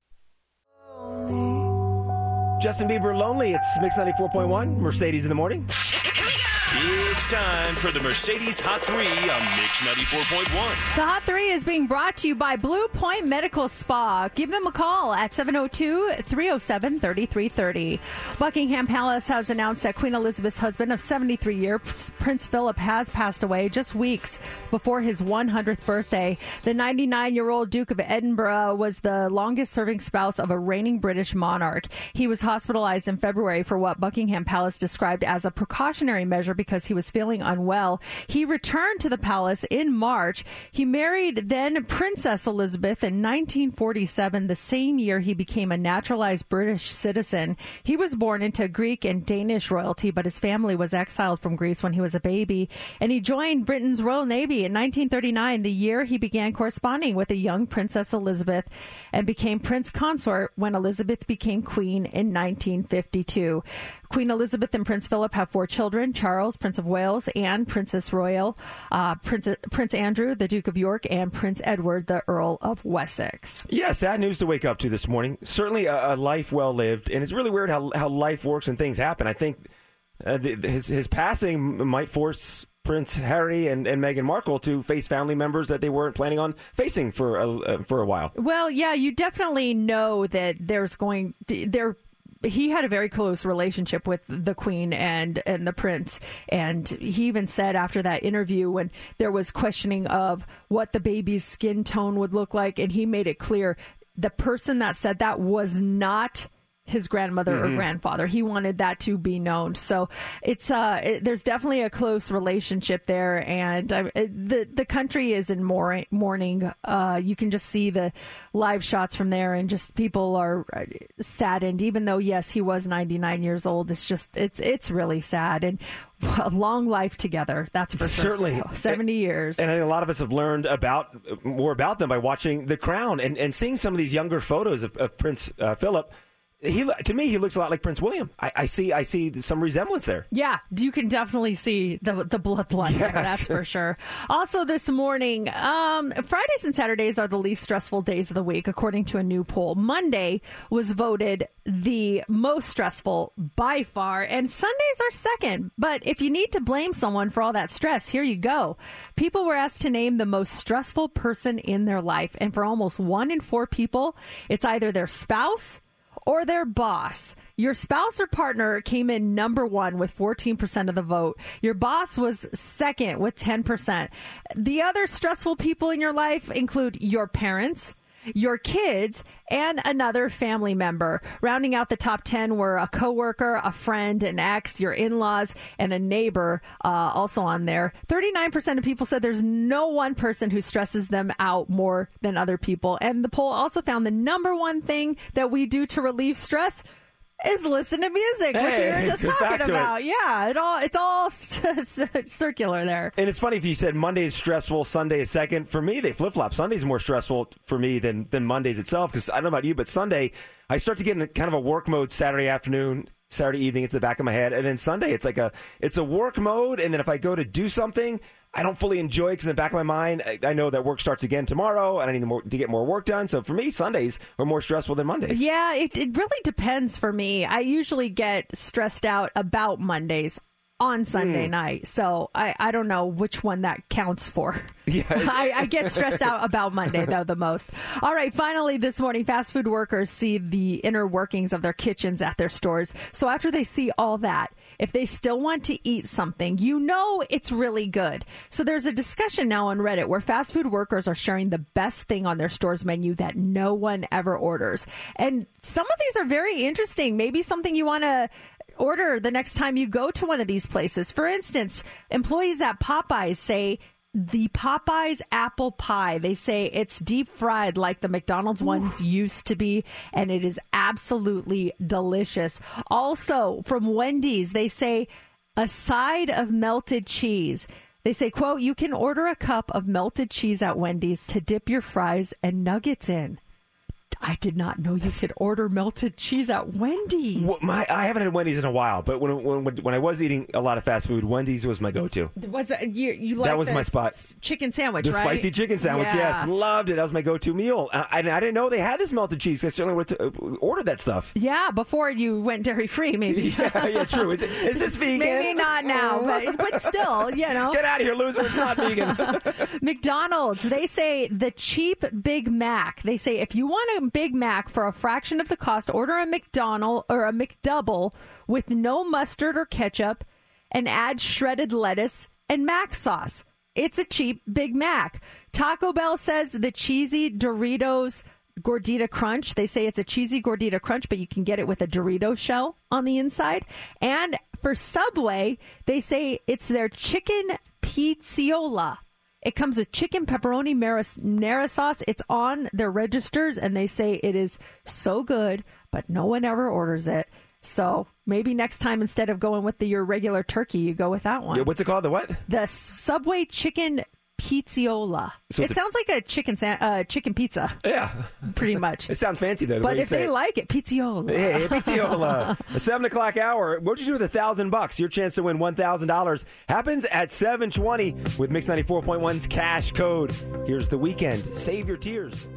Justin Bieber, Lonely. It's Mix ninety-four point one, Mercedes in the morning. It's time for the Mercedes Hot three on Mix ninety-four point one. The Hot Three is being brought to you by Blue Point Medical Spa. Give them a call at seven oh two, three oh seven, three three three oh. Buckingham Palace has announced that Queen Elizabeth's husband of seventy-three years, Prince Philip, has passed away just weeks before his one hundredth birthday. The ninety-nine-year-old Duke of Edinburgh was the longest-serving spouse of a reigning British monarch. He was hospitalized in February for what Buckingham Palace described as a precautionary measure because he was feeling unwell. He returned to the palace in March. He married then Princess Elizabeth in nineteen forty-seven, the same year he became a naturalized British citizen. He was born into Greek and Danish royalty, but his family was exiled from Greece when he was a baby. And he joined Britain's Royal Navy in nineteen thirty-nine, the year he began corresponding with a young Princess Elizabeth, and became Prince Consort when Elizabeth became Queen in nineteen fifty-two. Queen Elizabeth and Prince Philip have four children: Charles, Prince of Wales, Anne, Princess Royal, uh, Prince, Prince Andrew, the Duke of York, and Prince Edward, the Earl of Wessex. Yeah, sad news to wake up to this morning. Certainly a, a life well lived, and it's really weird how how life works and things happen. I think uh, the, his his passing might force Prince Harry and, and Meghan Markle to face family members that they weren't planning on facing for a, uh, for a while. Well, yeah, you definitely know that there's going to, there. He had a very close relationship with the Queen and, and the Prince. And he even said after that interview, when there was questioning of what the baby's skin tone would look like, and he made it clear the person that said that was not his grandmother mm-hmm. or grandfather. He wanted that to be known. So it's uh, it, there's definitely a close relationship there, and uh, it, the the country is in mourning. mourning. Uh, you can just see the live shots from there, and just people are saddened. Even though yes, he was ninety-nine years old, it's just it's it's really sad, and a long life together. That's for sure. Certainly, so, seventy years. And I think a lot of us have learned about more about them by watching The Crown and, and seeing some of these younger photos of, of Prince uh, Philip. He to me, he looks a lot like Prince William. I, I see, I see some resemblance there. Yeah, you can definitely see the the bloodline yes. there. That's for sure. Also, this morning, um, Fridays and Saturdays are the least stressful days of the week, according to a new poll. Monday was voted the most stressful by far, and Sundays are second. But if you need to blame someone for all that stress, here you go. People were asked to name the most stressful person in their life, and for almost one in four people, it's either their spouse or their boss. Your spouse or partner came in number one with fourteen percent of the vote. Your boss was second with ten percent. The other stressful people in your life include your parents, your kids, and another family member. Rounding out the top ten were a coworker, a friend, an ex, your in-laws, and a neighbor uh, also on there. thirty-nine percent of people said there's no one person who stresses them out more than other people. And the poll also found the number one thing that we do to relieve stress is listen to music, hey, which we were just talking about. It. Yeah, it all it's all circular there. And it's funny if you said Monday is stressful, Sunday is second. For me, they flip flop. Sunday's more stressful for me than than Mondays itself, because I don't know about you, but Sunday I start to get in kind of a work mode Saturday afternoon, Saturday evening. It's the back of my head, and then Sunday it's like a it's a work mode, and then if I go to do something, I don't fully enjoy it because in the back of my mind, I, I know that work starts again tomorrow and I need more, to get more work done. So for me, Sundays are more stressful than Mondays. Yeah, it, it really depends for me. I usually get stressed out about Mondays on Sunday mm. night. So I, I don't know which one that counts for. Yeah. I, I get stressed out about Monday, though, the most. All right. Finally, this morning, fast food workers see the inner workings of their kitchens at their stores. So after they see all that, if they still want to eat something, you know it's really good. So there's a discussion now on Reddit where fast food workers are sharing the best thing on their store's menu that no one ever orders. And some of these are very interesting. Maybe something you want to order the next time you go to one of these places. For instance, employees at Popeyes say the Popeyes apple pie. They say it's deep fried like the McDonald's ones used to be, and it is absolutely delicious. Also, from Wendy's, they say a side of melted cheese. They say, quote, you can order a cup of melted cheese at Wendy's to dip your fries and nuggets in. I did not know you could order melted cheese at Wendy's. Well, my, I haven't had Wendy's in a while, but when, when when I was eating a lot of fast food, Wendy's was my go-to. Was it, you, you like that was the my spot. Chicken sandwich, the right? spicy chicken sandwich, Yeah. yes. Loved it. That was my go-to meal. I, I, I didn't know they had this melted cheese. I certainly would have ordered that stuff. Yeah, before you went dairy-free, maybe. yeah, yeah, true. Is, it, is this vegan? Maybe not now, but, but still, you know. Get out of here, loser. It's not vegan. McDonald's, they say the cheap Big Mac. They say if you want a Big Mac for a fraction of the cost, order a McDonald or a McDouble with no mustard or ketchup and add shredded lettuce and Mac sauce. It's a cheap Big Mac. Taco Bell says the cheesy Doritos Gordita Crunch. They say it's a cheesy Gordita Crunch, but you can get it with a Dorito shell on the inside. And for Subway, they say it's their chicken pizziola. It comes with chicken pepperoni marinara sauce. It's on their registers, and they say it is so good, but no one ever orders it. So maybe next time, instead of going with the, your regular turkey, you go with that one. Yeah, what's it called? The what? The Subway chicken pizziola. So it it's a- sounds like a chicken sa- uh, chicken pizza. Yeah. Pretty much. It sounds fancy, though. The But way you if say they it. like it, pizziola. Hey, Pizziola. The seven o'clock hour. What'd you do with a thousand bucks? Your chance to win one thousand dollars happens at seven twenty with Mix ninety-four point one's cash code. Here's the weekend. Save your tears.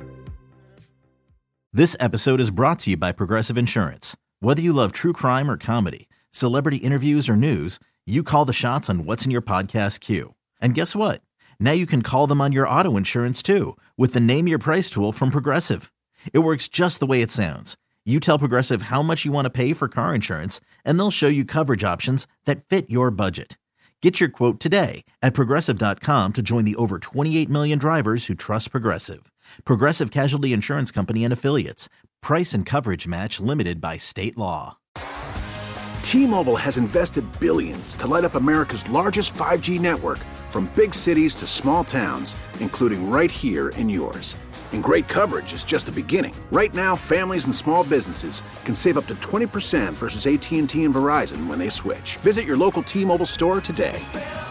This episode is brought to you by Progressive Insurance. Whether you love true crime or comedy, celebrity interviews or news, you call the shots on what's in your podcast queue. And guess what? Now you can call them on your auto insurance too with the Name Your Price tool from Progressive. It works just the way it sounds. You tell Progressive how much you want to pay for car insurance, and they'll show you coverage options that fit your budget. Get your quote today at Progressive dot com to join the over twenty-eight million drivers who trust Progressive. Progressive Casualty Insurance Company and Affiliates. Price and coverage match limited by state law. T-Mobile has invested billions to light up America's largest five G network, from big cities to small towns, including right here in yours. And great coverage is just the beginning. Right now, families and small businesses can save up to twenty percent versus A T and T and Verizon when they switch. Visit your local T-Mobile store today.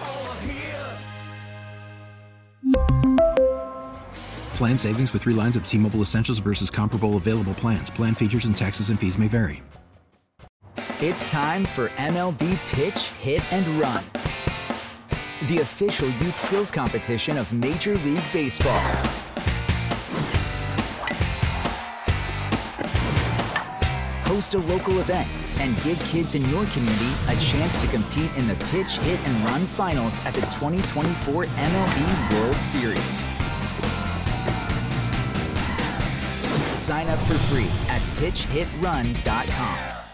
Plan savings with three lines of T-Mobile Essentials versus comparable available plans. Plan features and taxes and fees may vary. It's time for M L B Pitch, Hit, and Run, the official youth skills competition of Major League Baseball. Host a local event and give kids in your community a chance to compete in the Pitch, Hit, and Run finals at the twenty twenty-four M L B World Series. Sign up for free at pitch hit run dot com.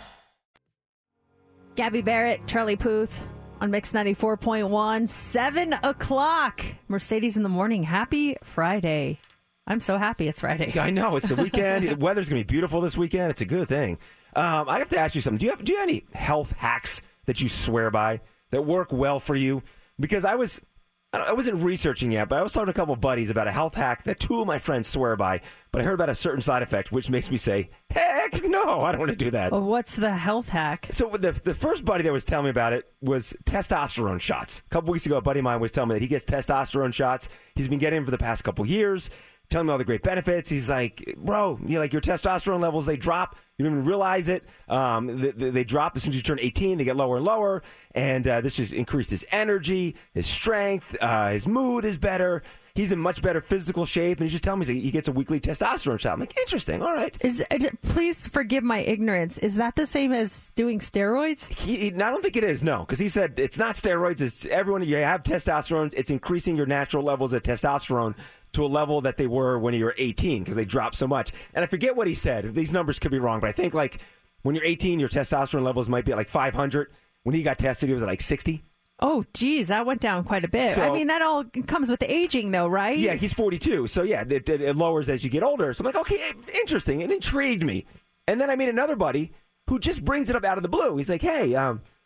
Gabby Barrett, Charlie Puth on Mix ninety-four point one, seven o'clock. Mercedes in the morning. Happy Friday. I'm so happy it's Friday. I know. It's the weekend. The weather's going to be beautiful this weekend. It's a good thing. Um, I have to ask you something. Do you have, do you have any health hacks that you swear by that work well for you? Because I was... I wasn't researching yet, but I was talking to a couple of buddies about a health hack that two of my friends swear by, but I heard about a certain side effect, which makes me say, heck no, I don't want to do that. Well, what's the health hack? So the the first buddy that was telling me about it was testosterone shots. A couple weeks ago, a buddy of mine was telling me that he gets testosterone shots. He's been getting them for the past couple years, telling me all the great benefits. He's like, bro, you know, like your testosterone levels, they drop. You don't even realize it. Um, they, they drop as soon as you turn eighteen. They get lower and lower. And uh, this just increased his energy, his strength, uh, his mood is better. He's in much better physical shape. And he's just telling me he gets a weekly testosterone shot. I'm like, interesting. All right. Is Please forgive my ignorance. Is that the same as doing steroids? He, he, I don't think it is, no. Because he said it's not steroids. It's everyone. You have testosterone. It's increasing your natural levels of testosterone to a level that they were when you were eighteen because they dropped so much. And I forget what he said. These numbers could be wrong, but I think like when you're eighteen, your testosterone levels might be at like five hundred. When he got tested, he was at like sixty. Oh, geez, that went down quite a bit. So, I mean, that all comes with aging, though, right? Yeah, he's forty-two. So, yeah, it, it, it lowers as you get older. So I'm like, okay, interesting. It intrigued me. And then I meet another buddy who just brings it up out of the blue. He's like, hey, um,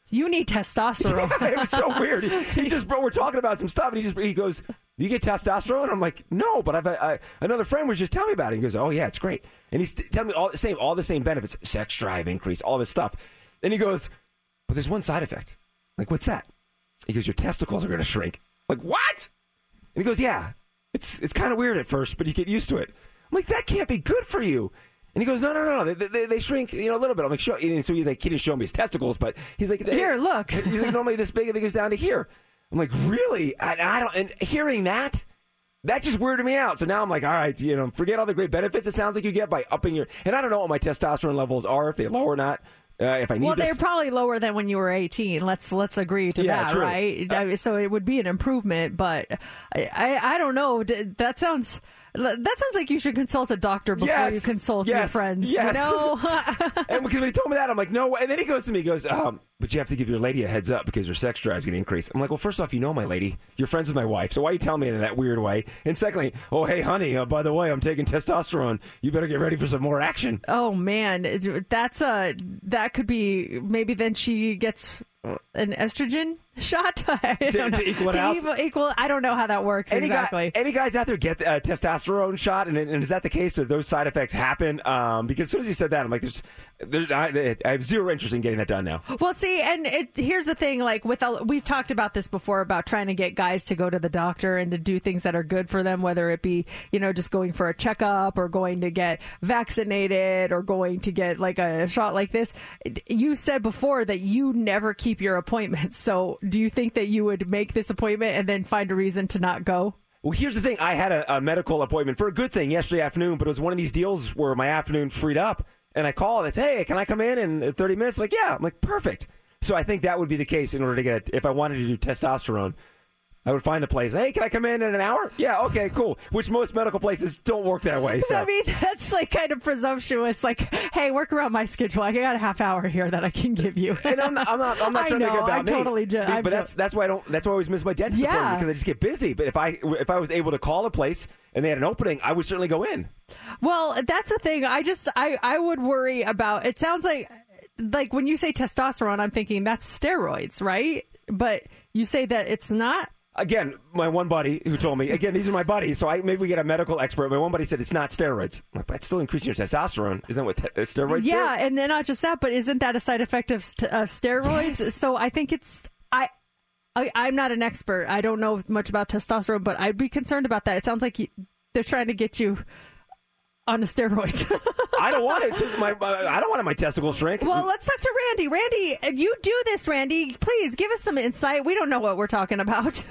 You need testosterone. Yeah, it was so weird. He, he just, bro, we're talking about some stuff, and he just he goes, "You get testosterone?" I'm like, "No, but I've I, another friend was just telling me about it." He goes, "Oh yeah, it's great," and he's t- telling me all the same, all the same benefits, sex drive increase, all this stuff. And he goes, "But there's one side effect." I'm like, "What's that?" He goes, "Your testicles are going to shrink." I'm like, "What?" And he goes, "Yeah, it's it's kind of weird at first, but you get used to it." I'm like, "That can't be good for you." And he goes, no, no, no, no. They, they, they shrink, you know, a little bit. I'm like, show. And so he, like, he didn't show me his testicles, but he's like, here, look. He's like, normally this big, and it goes down to here. I'm like, really? I, I don't. And hearing that, that just weirded me out. So now I'm like, all right, you know, forget all the great benefits it sounds like you get by upping your. And I don't know what my testosterone levels are, if they low or not. Uh, if I need well, this. they're probably lower than when you were eighteen. Let's let's agree to Yeah, that, true. right? Uh, so it would be an improvement, but I, I I don't know. D- That sounds. That sounds like you should consult a doctor before Yes. you consult Yes. your friends. Yes. You know? And because when he told me that, I'm like, no. And then he goes to me, he goes, um, but you have to give your lady a heads up because your sex drive's going to increase. I'm like, well, first off, you know my lady. You're friends with my wife, so why are you telling me in that weird way? And secondly, oh, hey, honey, uh, by the way, I'm taking testosterone. You better get ready for some more action. Oh man, that's a that could be maybe then she gets an estrogen shot I To- don't know. to equal it to out? equal, equal. I don't know how that works Any, exactly. guy, any guys out there get a testosterone shot, and, and is that the case? Do those side effects happen? Um, because as soon as he said that, I'm like, there's, there's, I, I have zero interest in getting that done now. Well, see, and it, here's the thing: like with a, we've talked about this before about trying to get guys to go to the doctor and to do things that are good for them, whether it be you know just going for a checkup or going to get vaccinated or going to get like a shot like this. You said before that you never keep your appointments. So, do you think that you would make this appointment and then find a reason to not go? Well, here's the thing. I had a, a medical appointment for a good thing yesterday afternoon, but it was one of these deals where my afternoon freed up, and I called and I said, hey, can I come in in thirty minutes? Like, yeah. I'm like, perfect. So I think that would be the case in order to get, if I wanted to do testosterone, I would find a place. Hey, can I come in in an hour? Yeah, okay, cool. Which most medical places don't work that way. So. I mean, that's like kind of presumptuous. Like, hey, work around my schedule. I got a half hour here that I can give you. And I'm not, I'm not, I'm not I trying know, to make it about I'm me. totally ju- but I'm but jo- that's that's why I don't. That's why I always miss my dentist Yeah. appointment because I just get busy. But if I if I was able to call a place and they had an opening, I would certainly go in. Well, that's the thing. I just I, I would worry about. It sounds like like when you say testosterone, I'm thinking that's steroids, right? But you say that it's not. Again, my one buddy who told me, again, these are my buddies, so I maybe we get a medical expert. My one buddy said it's not steroids. I'm like, but it's still increasing your testosterone. Isn't that what te- uh, steroids do? Yeah, and then not just that, but isn't that a side effect of, st- of steroids? Yes. So I think it's I, I. I'm not an expert. I don't know much about testosterone, but I'd be concerned about that. It sounds like you, they're trying to get you on a steroid. I don't want it. It's my, I don't want my testicles shrink. Well, let's talk to Randy. Randy, you do this, Randy. Please give us some insight. We don't know what we're talking about.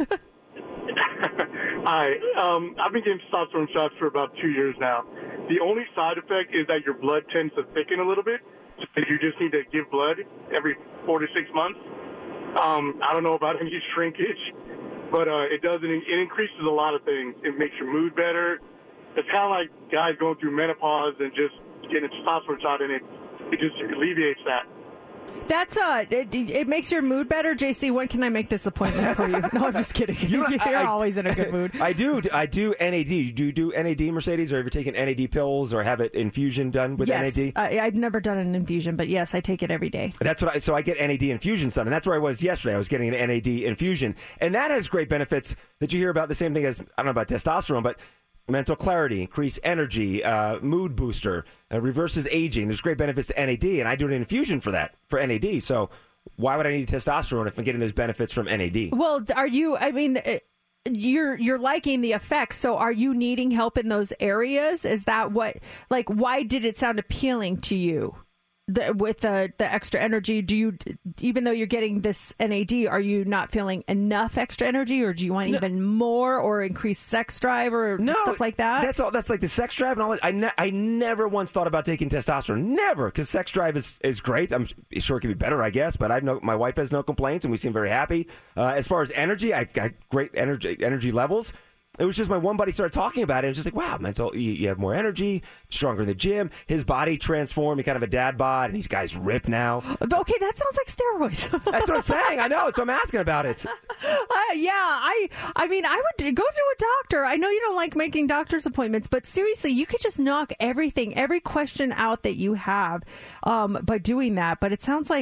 Hi. Um, I've been getting testosterone shots for about two years now. The only side effect is that your blood tends to thicken a little bit. So you just need to give blood every four to six months. Um, I don't know about any shrinkage, but uh, it does. It increases a lot of things. It makes your mood better. It's kind of like guys going through menopause and just getting a testosterone shot in it. It just alleviates that. That's uh, it, it makes your mood better, J C. When can I make this appointment for you? No, I'm just kidding. You know, You're I- always in a good mood. I do. I do N A D. Do you do N A D, Mercedes, or have you taken N A D pills or have it infusion done with yes, N A D? I, I've never done an infusion, but yes, I take it every day. That's what I, so I get N A D infusions done, and that's where I was yesterday. I was getting an N A D infusion, and that has great benefits that you hear about. The same thing as, I don't know about testosterone, but mental clarity, increased energy, uh, mood booster, uh, reverses aging. There's great benefits to N A D, and I do an infusion for that, for N A D. So why would I need testosterone if I'm getting those benefits from N A D? Well, are you? I mean, uh, you're you're liking the effects. So, are you needing help in those areas? Is that what? Like, why did it sound appealing to you? The, with the the extra energy, do you, even though you're getting this N A D, are you not feeling enough extra energy, or do you want No. even more, or increased sex drive, or No, stuff like that? That's all. That's like the sex drive and all that. I, ne- I never once thought about taking testosterone. Never, because sex drive is, is great. I'm sure it could be better, I guess. But I've no, my wife has no complaints, and we seem very happy. Uh, as far as energy, I've got great energy energy levels. It was just my one buddy started talking about it. It was just like, wow, mental, you, you have more energy, stronger in the gym. His body transformed. He kind of a dad bod, and these guys ripped now. Okay, that sounds like steroids. That's what I'm saying. I know. So I'm asking about it. Uh, yeah, I I mean, I would go to a doctor. I know you don't like making doctor's appointments, but seriously, you could just knock everything, every question out that you have um, by doing that. But it sounds like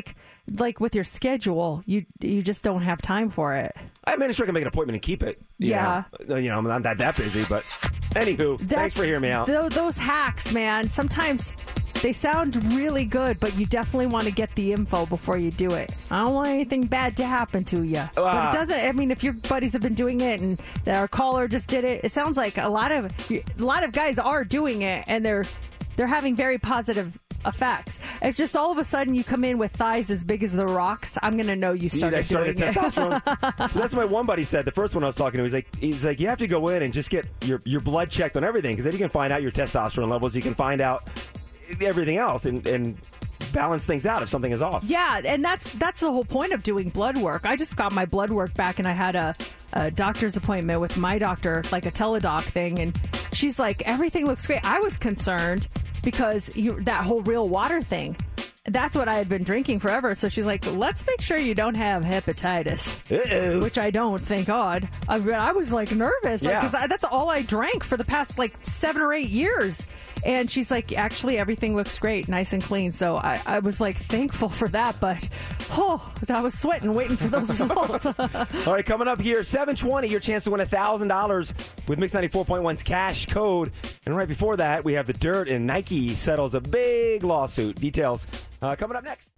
like with your schedule, you you just don't have time for it. I mean, sure I can make an appointment and keep it. You Yeah. know. You know, I'm not that, that busy, but anywho, That- thanks for hearing me out. tho- those hacks, man, sometimes they sound really good, but you definitely want to get the info before you do it. I don't want anything bad to happen to you. but Ah. it doesn't. I mean, if your buddies have been doing it and our caller just did it, it sounds like a lot of a lot of guys are doing it, and they're they're having very positive effects. If just all of a sudden you come in with thighs as big as the rocks, I'm going to know you started I started doing it. testosterone. So that's what my one buddy said. The first one I was talking to, he's like, he's like, you have to go in and just get your, your blood checked on everything, because then you can find out your testosterone levels. You can find out everything else and, and balance things out if something is off. Yeah, and that's that's the whole point of doing blood work. I just got my blood work back, and I had a, a doctor's appointment with my doctor, like a teledoc thing, and she's like, everything looks great. I was concerned because you, that whole real water thing. That's what I had been drinking forever. So she's like, let's make sure you don't have hepatitis. Uh-oh. Which I don't, thank God. I, I was like nervous Yeah. because that's all I drank for the past like seven or eight years. And she's like, actually, everything looks great, nice and clean. So I, I was like thankful for that. But, oh, I was sweating waiting for those results. All right, coming up here, seven twenty, your chance to win one thousand dollars with Mix ninety-four point one's cash code. And right before that, we have the dirt, and Nike settles a big lawsuit. Details uh, coming up next.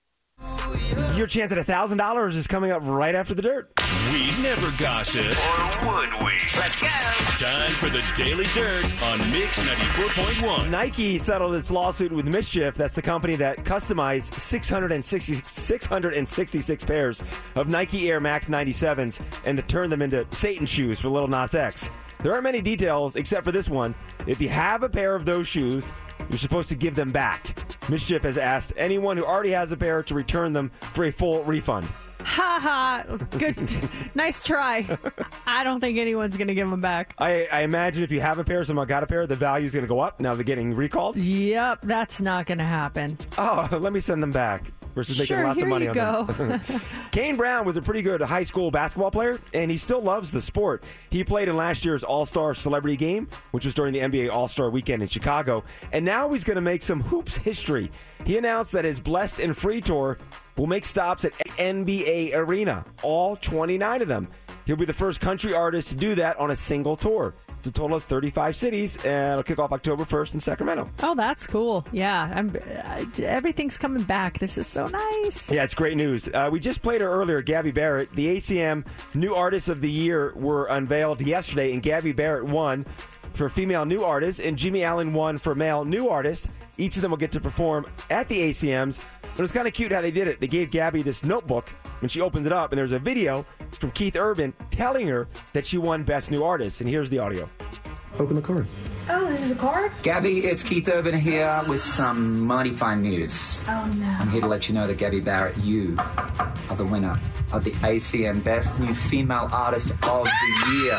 Your chance at one thousand dollars is coming up right after the dirt. We'd never gossip. Or would we? Let's go. Time for the Daily Dirt on Mix ninety-four point one. Nike settled its lawsuit with Mischief. That's the company that customized six hundred sixty, six hundred sixty-six pairs of Nike Air Max ninety-sevens and to turn them into Satan shoes for Lil Nas X. There aren't many details except for this one. If you have a pair of those shoes, you're supposed to give them back. Mischief has asked anyone who already has a pair to return them for a full refund. Ha ha. Good. Nice try. I don't think anyone's going to give them back. I, I imagine if you have a pair, someone got a pair, the value is going to go up. Now they're getting recalled. Yep, that's not going to happen. Oh, let me send them back. Versus making Sure, lots here of money you on go. them. Kane Brown was a pretty good high school basketball player, and he still loves the sport. He played in last year's All-Star Celebrity Game, which was during the N B A All-Star Weekend in Chicago, and now he's going to make some hoops history. He announced that his Blessed and Free Tour will make stops at N B A Arena, all twenty-nine of them. He'll be the first country artist to do that on a single tour. It's a total of thirty-five cities, and it'll kick off October first in Sacramento. Oh, that's cool. Yeah, I'm, uh, everything's coming back. This is so nice. Yeah, it's great news. Uh, we just played her earlier, Gabby Barrett. The A C M New Artists of the Year were unveiled yesterday, and Gabby Barrett won for Female New Artist, and Jimmy Allen won for Male New Artist. Each of them will get to perform at the A C Ms. But it was kind of cute how they did it. They gave Gabby this notebook when she opened it up, and there's a video from Keith Urban telling her that she won Best New Artist. And here's the audio. Open the card. Oh, this is a card? Gabby, it's Keith Urban here with some mighty fine news. Oh, no. I'm here to let you know that Gabby Barrett, you are the winner of the A C M Best New Female Artist of the Year.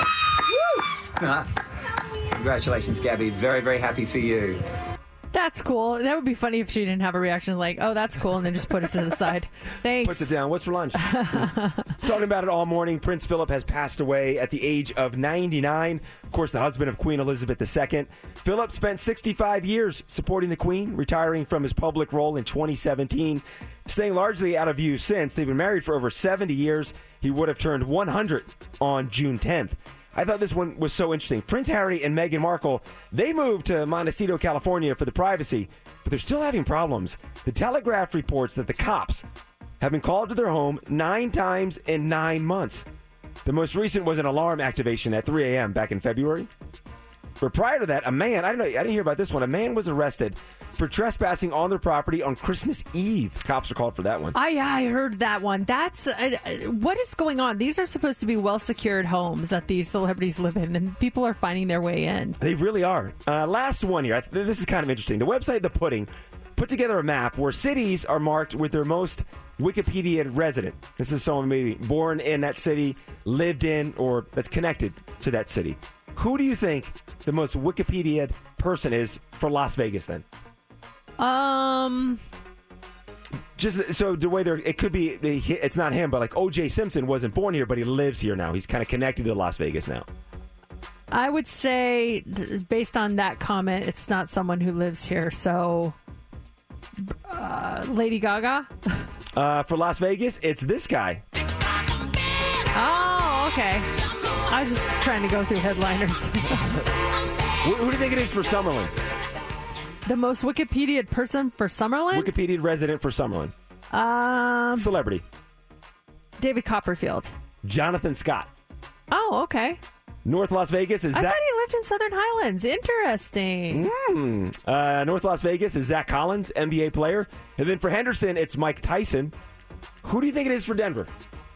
Woo! Congratulations, Gabby. Very, very happy for you. That's cool. That would be funny if she didn't have a reaction like, oh, that's cool, and then just put it to the side. Thanks. Puts it down. What's for lunch? Talking about it all morning, Prince Philip has passed away at the age of ninety-nine. Of course, the husband of Queen Elizabeth the Second. Philip spent sixty-five years supporting the Queen, retiring from his public role in twenty seventeen, staying largely out of view since. They've been married for over seventy years. He would have turned one hundred on June tenth. I thought this one was so interesting. Prince Harry and Meghan Markle, they moved to Montecito, California for the privacy, but they're still having problems. The Telegraph reports that the cops have been called to their home nine times in nine months. The most recent was an alarm activation at three a.m. back in February. But prior to that, a man, I don't know, I didn't hear about this one, a man was arrested for trespassing on their property on Christmas Eve. Cops are called for that one. I, I heard that one. That's uh, what is going on? These are supposed to be well-secured homes that these celebrities live in, and people are finding their way in. They really are. Uh, last one here. I th- This is kind of interesting. The website The Pudding put together a map where cities are marked with their most Wikipedia resident. This is someone maybe born in that city, lived in, or that's connected to that city. Who do you think the most Wikipedia person is for Las Vegas then? Um, just so the way they're, it could be, it's not him, but like O J Simpson wasn't born here, but he lives here now. He's kind of connected to Las Vegas now. I would say, based on that comment, it's not someone who lives here. So, uh, Lady Gaga. Uh, for Las Vegas, it's this guy. Oh, okay. I was just trying to go through headliners. Who, who do you think it is for Summerlin? The most Wikipedia person for Summerlin? Wikipedia resident for Summerlin. Um, Celebrity. David Copperfield. Jonathan Scott. Oh, okay. North Las Vegas is I Zach. thought he lived in Southern Highlands. Interesting. Mm. Uh, North Las Vegas is Zach Collins, N B A player. And then for Henderson, it's Mike Tyson. Who do you think it is for Denver?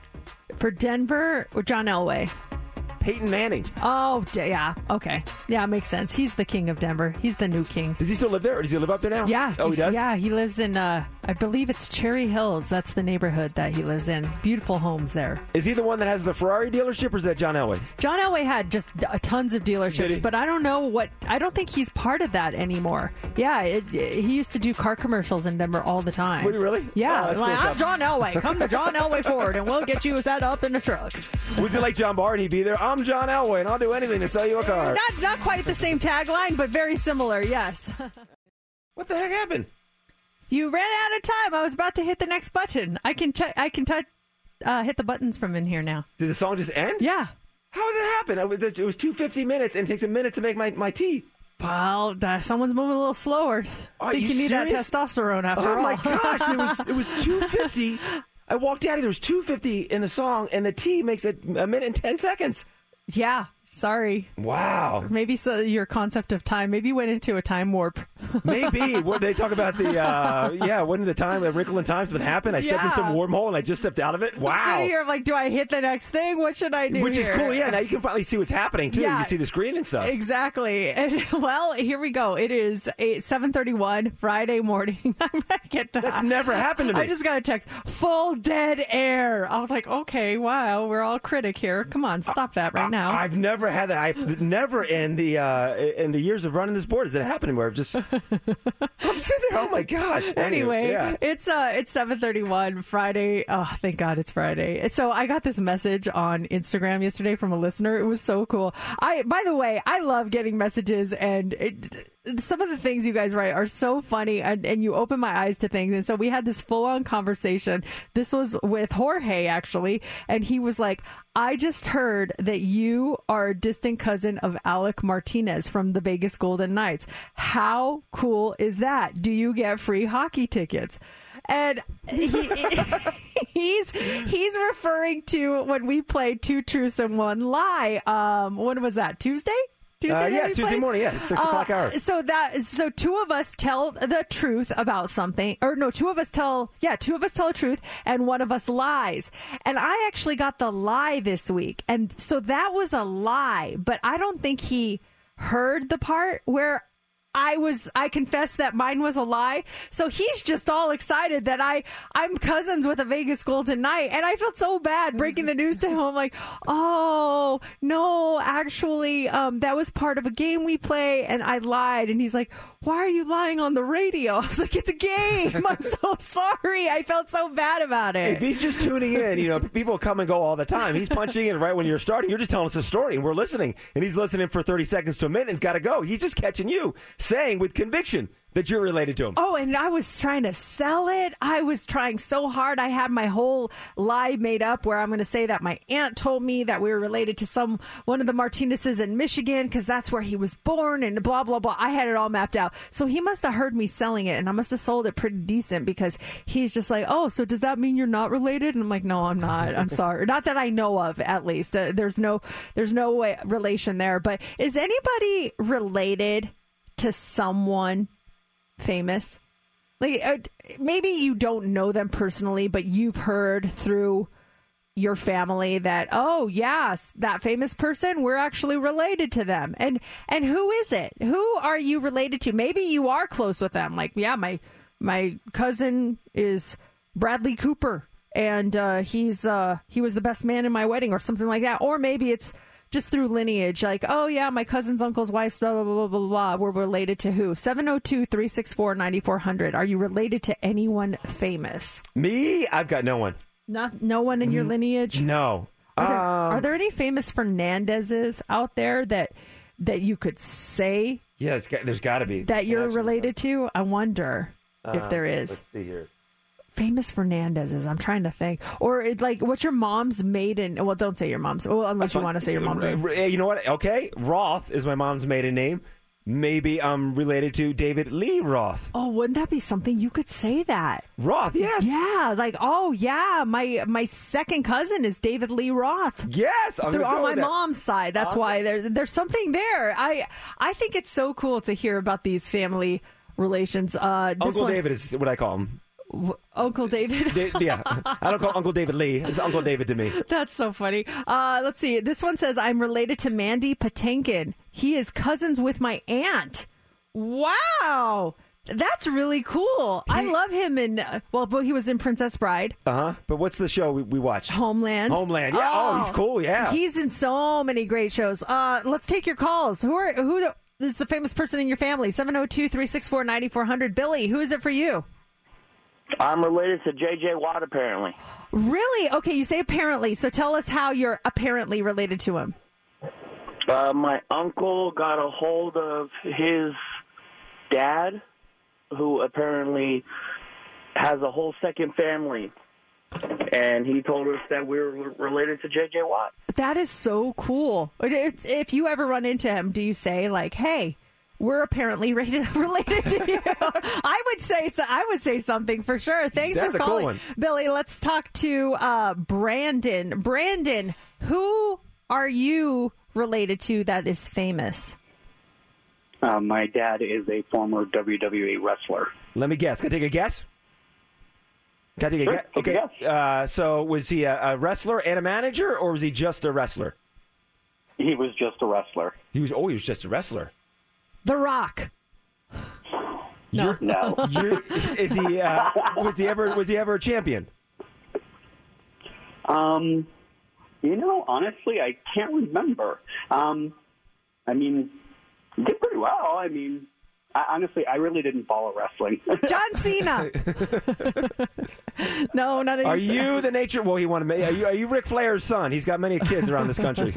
For Denver, or John Elway. Peyton Manning. Oh, d- yeah. Okay. Yeah, it makes sense. He's the king of Denver. He's the new king. Does he still live there, or does he live up there now? Yeah. Oh, he does? Yeah, he lives in, uh, I believe it's Cherry Hills. That's the neighborhood that he lives in. Beautiful homes there. Is he the one that has the Ferrari dealership, or is that John Elway? John Elway had just uh, tons of Did dealerships, he? but I don't know what, I don't think he's part of that anymore. Yeah, it, it- he used to do car commercials in Denver all the time. Would he really? Yeah. Oh, that's like, cool I'm stuff. John Elway. Come to John Elway Ford, and we'll get you set up in the truck. Was it like John Barr and he'd be there? I'm John Elway, and I'll do anything to sell you a car. Not, not quite the same tagline, but very similar, yes. What the heck happened? You ran out of time. I was about to hit the next button. I can ch- I can touch uh, hit the buttons from in here now. Did the song just end? Yeah. How did that happen? It was, it was two fifty minutes, and it takes a minute to make my, my tea. Well, uh, someone's moving a little slower. Are I think you you, need serious? that testosterone after Oh all. my gosh, it was it was two fifty. I walked out, there was two fifty in the song, and the tea makes it a minute and ten seconds. Yeah. Sorry. Wow. Maybe so your concept of time. Maybe you went into a time warp. Maybe. What they talk about the uh, yeah, when the time a wrinkle in time's been happened. I stepped in Yeah. some wormhole and I just stepped out of it. I'm Wow. sitting here like, do I hit the next thing? What should I do? Which is here? cool, yeah. Now you can finally see what's happening too. Yeah. You see the screen and stuff. Exactly. And, well, here we go. It is seven thirty-one Friday morning. I'm gonna get to, That's never happened to me. I just got a text. Full dead air. I was like, okay, wow, we're all critic here. Come on, stop that right now. I've never had that. I never in the uh, in the years of running this board has it happened anywhere. I've just I'm sitting there. Oh my gosh. Anyway, yeah. it's uh it's seven thirty-one Friday. Oh, thank God it's Friday. So I got this message on Instagram yesterday from a listener. It was so cool. I by the way, I love getting messages, and it, some of the things you guys write are so funny, and, and you open my eyes to things. And so we had this full-on conversation. This was with Jorge, actually, and he was like, I just heard that you are a distant cousin of Alec Martinez from the Vegas Golden Knights. How cool is that? Do you get free hockey tickets? And he, he's he's referring to when we played Two Truths and One Lie. Um, when was that? Tuesday? Tuesday Uh, that yeah, we Tuesday played? morning, yeah, six Uh, o'clock hour. So that so two of us tell the truth about something, or no, two of us tell yeah, two of us tell the truth, and one of us lies. And I actually got the lie this week, and so that was a lie. But I don't think he heard the part where I was I confessed that mine was a lie. So he's just all excited that I I'm cousins with a Vegas Golden Knight, and I felt so bad breaking the news to him. I'm like, oh no, actually, um, that was part of a game we play, and I lied. And he's like, why are you lying on the radio? I was like, it's a game. I'm so sorry. I felt so bad about it. If he's just tuning in, you know, people come and go all the time. He's punching in right when you're starting. You're just telling us a story, and we're listening. And he's listening for thirty seconds to a minute, and he's got to go. He's just catching you, saying with conviction that you're related to him. Oh, and I was trying to sell it. I was trying so hard. I had my whole lie made up where I'm going to say that my aunt told me that we were related to some one of the Martinez's in Michigan because that's where he was born and blah, blah, blah. I had it all mapped out. So he must have heard me selling it, and I must have sold it pretty decent because he's just like, oh, so does that mean you're not related? And I'm like, no, I'm not. I'm sorry. Not that I know of, at least. Uh, there's no there's no way, relation there. But is anybody related to someone famous? Like, uh, maybe you don't know them personally, but you've heard through your family that, oh yes, that famous person, we're actually related to them. And and who is it? Who are you related to? Maybe you are close with them. Like, yeah, my my cousin is Bradley Cooper, and uh, he's uh, he was the best man in my wedding, or something like that. Or maybe it's just through lineage, like, oh yeah, my cousin's uncle's wife's blah, blah, blah, blah, blah. We're related to who? seven oh two, three six four, nine four hundred. Are you related to anyone famous? Me? I've got no one. Not, no one in your lineage? No. Are there, Um, are there any famous Fernandezes out there that that you could say Yeah, it's got, there's got to be. that you're Actually, related to? I wonder if uh, there is. Let's see here. famous Fernandezes? I'm trying to think. Or it, like, what's your mom's maiden? Well, don't say your mom's. Well, unless you want to say your mom's name. You know what? Okay, Roth is my mom's maiden name. Maybe I'm related to David Lee Roth. Oh, wouldn't that be something? You could say that. Roth, yes. Yeah, like, oh, yeah, my my second cousin is David Lee Roth. Yes, I'm Through, gonna go on my with that. mom's side. That's Awesome. why there's there's something there. I I think it's so cool to hear about these family relations. Uh, this Uncle one, David is what I call him. W- Uncle David? Da- yeah, I don't call Uncle David Lee. It's Uncle David to me. That's so funny. Uh, let's see. This one says, I'm related to Mandy Patinkin. He is cousins with my aunt. Wow. That's really cool. I love him in, uh, well, but he was in Princess Bride. Uh-huh. But what's the show we, we watch? Homeland. Homeland. Yeah. Oh, he's cool. Yeah. He's in so many great shows. Uh, let's take your calls. Who are who is the famous person in your family? seven oh two, three six four, nine four hundred. Billy, who is it for you? I'm related to J J Watt, apparently. Really? Okay, you say apparently. So tell us how you're apparently related to him. Uh, my uncle got a hold of his dad, who apparently has a whole second family, and he told us that we were related to J J Watt. That is so cool. If, if you ever run into him, do you say like, "Hey, we're apparently related, related to you"? I would say so. I would say something for sure. Thanks That's for a cool calling, one. Billy. Let's talk to uh, Brandon. Brandon, who are you related to that is famous? Uh, my dad is a former W W E wrestler. Let me guess. Can I take a guess? Can I take a Sure, guess? take a Okay. guess. Uh, so was he a, a wrestler and a manager, or was he just a wrestler? He was just a wrestler. He was. Oh, he was just a wrestler. The Rock. No. No. You're, is he? Uh, was he ever? Was he ever a champion? Um, you know, honestly, I can't remember. Um, I mean, he did pretty well. I mean, I, honestly, I really didn't follow wrestling. John Cena. No, none of Are these. you the nature? Well, he wanted me. Are you? Are you Ric Flair's son? He's got many kids around this country.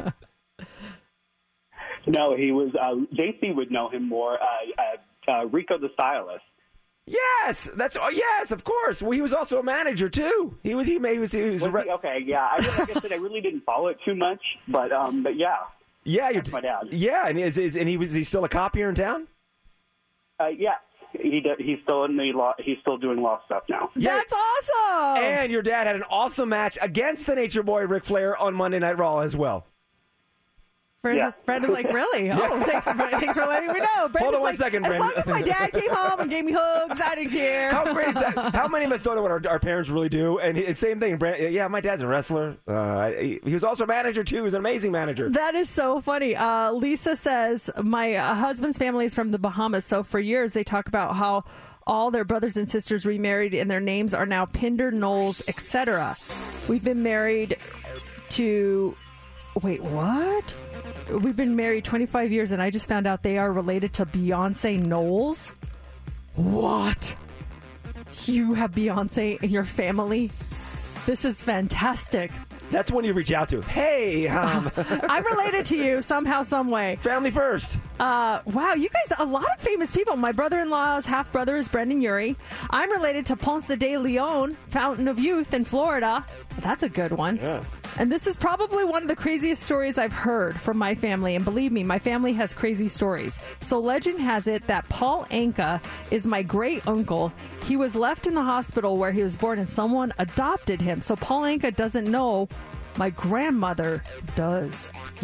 No, he was. Uh, J C would know him more. Uh, uh, uh, Rico the Stylist. Yes, that's. Oh, yes, of course. Well, he was also a manager too. He was. He made. He was. He was. Was a re- he? Okay, yeah. I, like I said, I really didn't follow it too much, but um, but yeah. Yeah, you're, That's my dad. Yeah, and is, is and he was. Is he still a cop here in town? Uh, yeah, he do, he's still in the law. He's still doing law stuff now. That's awesome. And your dad had an awesome match against the Nature Boy Ric Flair on Monday Night Raw as well. Brandon's, Brandon's like, really? Oh, thanks, for- thanks for letting me know. Brandon's Hold on one like, second, as Brandon. long as my dad came home and gave me hugs, I didn't care. How great is that? How many of us don't know what our, our parents really do? And he, same thing. Brand, yeah, my dad's a wrestler. Uh, he, he was also a manager too. He was an amazing manager. That is so funny. Uh, Lisa says, my uh, husband's family is from the Bahamas, so for years they talk about how all their brothers and sisters remarried and their names are now Pinder, Knowles, et cetera. We've been married to... Wait, what? We've been married twenty-five years, and I just found out they are related to Beyonce Knowles. What? You have Beyonce in your family? This is fantastic. That's when you reach out to. Hey, um, I'm related to you somehow, some way. Family first. Uh, wow, you guys, a lot of famous people. My brother-in-law's half-brother is Brendan Urie. I'm related to Ponce de Leon, Fountain of Youth in Florida. That's a good one. Yeah. And this is probably one of the craziest stories I've heard from my family. And believe me, my family has crazy stories. So legend has it that Paul Anka is my great uncle. He was left in the hospital where he was born and someone adopted him. So Paul Anka doesn't know. My grandmother does.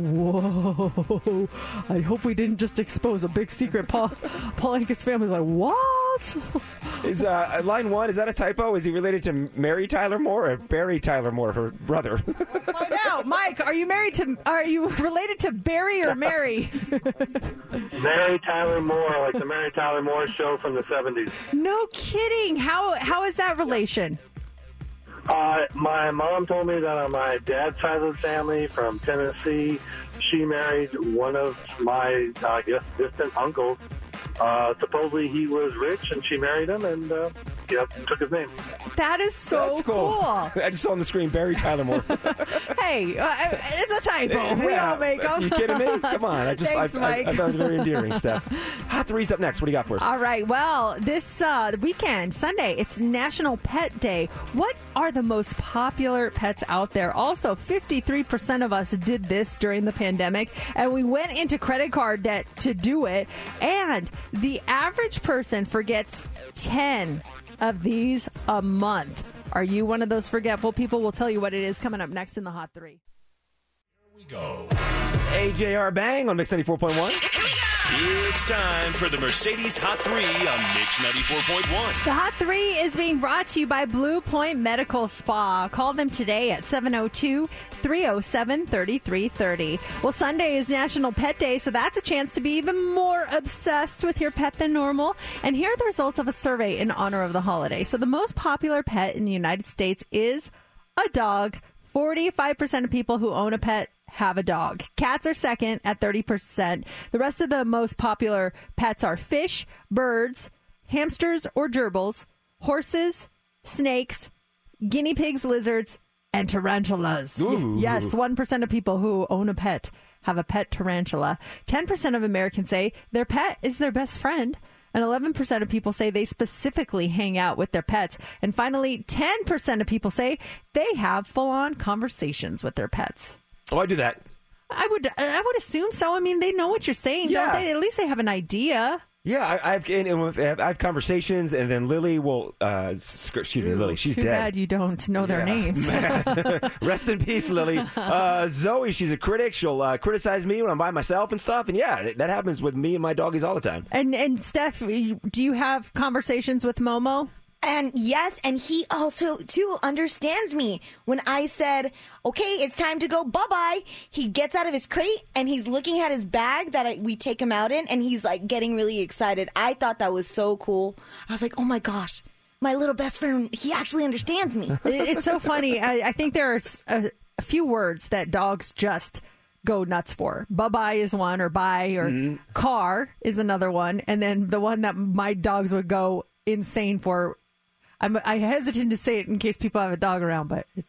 Whoa. I hope we didn't just expose a big secret. Paul, Paul Anka's family's like, what? Is uh, line one, is that a typo? Is he related to Mary Tyler Moore or Barry Tyler Moore, her brother? Find out. Mike, are you married to, are you related to Barry or Mary? Mary Tyler Moore, like the Mary Tyler Moore show from the seventies. No kidding. How How is that relation? Uh, my mom told me that on my dad's side of the family from Tennessee, she married one of my, uh, I guess, distant uncles. Uh, supposedly he was rich, and she married him, and uh, yeah, took his name. That is so That's cool. cool. I just saw on the screen Barry Tyler Moore. Hey, uh, it's a typo. We Yeah. all make them. You kidding me? Come on. I just Thanks, I, Mike. I, I found it very endearing, Steph. Hot Hot Three's up next. What do you got for us? All right. Well, this uh, weekend, Sunday, it's National Pet Day. What are the most popular pets out there? Also, fifty-three percent of us did this during the pandemic, and we went into credit card debt to do it. And the average person forgets ten of these a month. Are you one of those forgetful people? We'll tell you what it is coming up next in the Hot Three. Here we go. A J R Bang on Mix ninety-four point one. It's time for the Mercedes Hot Three on Mix ninety-four point one. The Hot Three is being brought to you by Blue Point Medical Spa. Call them today at seven oh two, three oh seven, three three three oh. Well, Sunday is National Pet Day, so that's a chance to be even more obsessed with your pet than normal. And here are the results of a survey in honor of the holiday. So the most popular pet in the United States is a dog. forty-five percent of people who own a pet have a dog. Cats are second at thirty percent. The rest of the most popular pets are fish, birds, hamsters or gerbils, horses, snakes, guinea pigs, lizards, and tarantulas. Ooh. Yes, one percent of people who own a pet have a pet tarantula. ten percent of Americans say their pet is their best friend. And eleven percent of people say they specifically hang out with their pets. And finally, ten percent of people say they have full-on conversations with their pets. Oh, I do that. I would I would assume so. I mean, they know what you're saying, Yeah. don't they? At least they have an idea. Yeah, I, I've and, and with- I have conversations, and then Lily will. Uh, sc- excuse me, Lily. She's Too dead. bad you don't know their Yeah. names. Rest in peace, Lily. Uh, Zoe, she's a critic. She'll uh, criticize me when I'm by myself and stuff. And yeah, that happens with me and my doggies all the time. And and Steph, do you have conversations with Momo? And yes, and he also, too, understands me. When I said, okay, it's time to go, bye-bye, he gets out of his crate and he's looking at his bag that I, we take him out in, and he's, like, getting really excited. I thought that was so cool. I was like, oh, my gosh, my little best friend, he actually understands me. It- It's so funny. I, I think there are s- a, a few words that dogs just go nuts for. Bye-bye is one, or bye, or Mm-hmm. car is another one. And then the one that my dogs would go insane for, I'm I hesitant to say it in case people have a dog around, but it's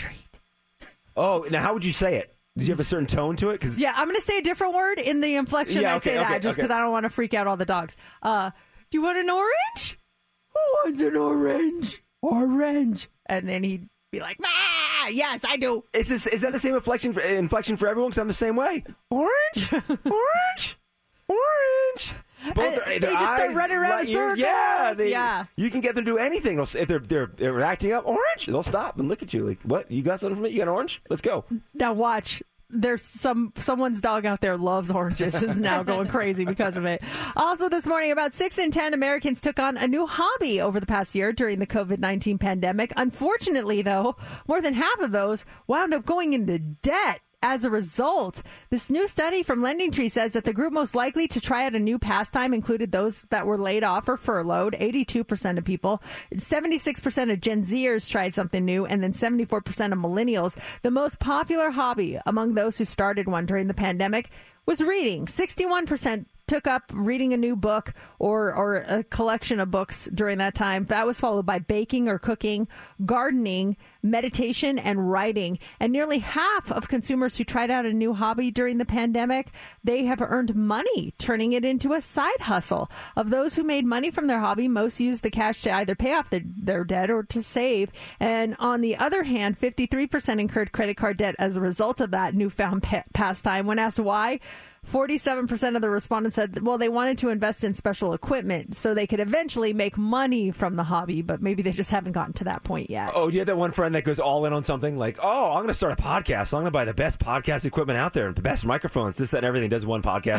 Oh, now how would you say it? Did you have a certain tone to it? Cause yeah. I'm going to say a different word in the inflection. Yeah, I'd okay, say that okay, just okay. because I don't want to freak out all the dogs. Uh, do you want an orange? Who wants an orange? Orange. And then he'd be like, ah, yes, I do. Is this is that the same inflection for, inflection for everyone? Because I'm the same way. Orange, orange, orange. Both And their- they their just start eyes, running around right in ears, circles. Yeah, they- Yeah. You can get them to do anything. They'll, if they're, they're they're acting up, orange, they'll stop and look at you like, what? You got something for me? You got an orange? Let's go. Now watch. There's some someone's dog out there loves oranges, is now going crazy because of it. Also this morning, about six in ten Americans took on a new hobby over the past year during the COVID nineteen pandemic. Unfortunately, though, more than half of those wound up going into debt as a result. This new study from LendingTree says that the group most likely to try out a new pastime included those that were laid off or furloughed, eighty-two percent of people. seventy-six percent of Gen Zers tried something new, and then seventy-four percent of millennials. The most popular hobby among those who started one during the pandemic was reading. sixty-one percent took up reading a new book or or a collection of books during that time. That was followed by baking or cooking, gardening, meditation, and writing. And nearly half of consumers who tried out a new hobby during the pandemic, they have earned money, turning it into a side hustle. Of those who made money from their hobby, most used the cash to either pay off their, their debt or to save. And on the other hand, fifty-three percent incurred credit card debt as a result of that newfound pa- pastime. When asked why, forty-seven percent of the respondents said, well, they wanted to invest in special equipment so they could eventually make money from the hobby, but maybe they just haven't gotten to that point yet. Oh, do you have that one friend that goes all in on something like, oh, I'm going to start a podcast. So I'm going to buy the best podcast equipment out there, the best microphones, this, that, and everything. Does one podcast.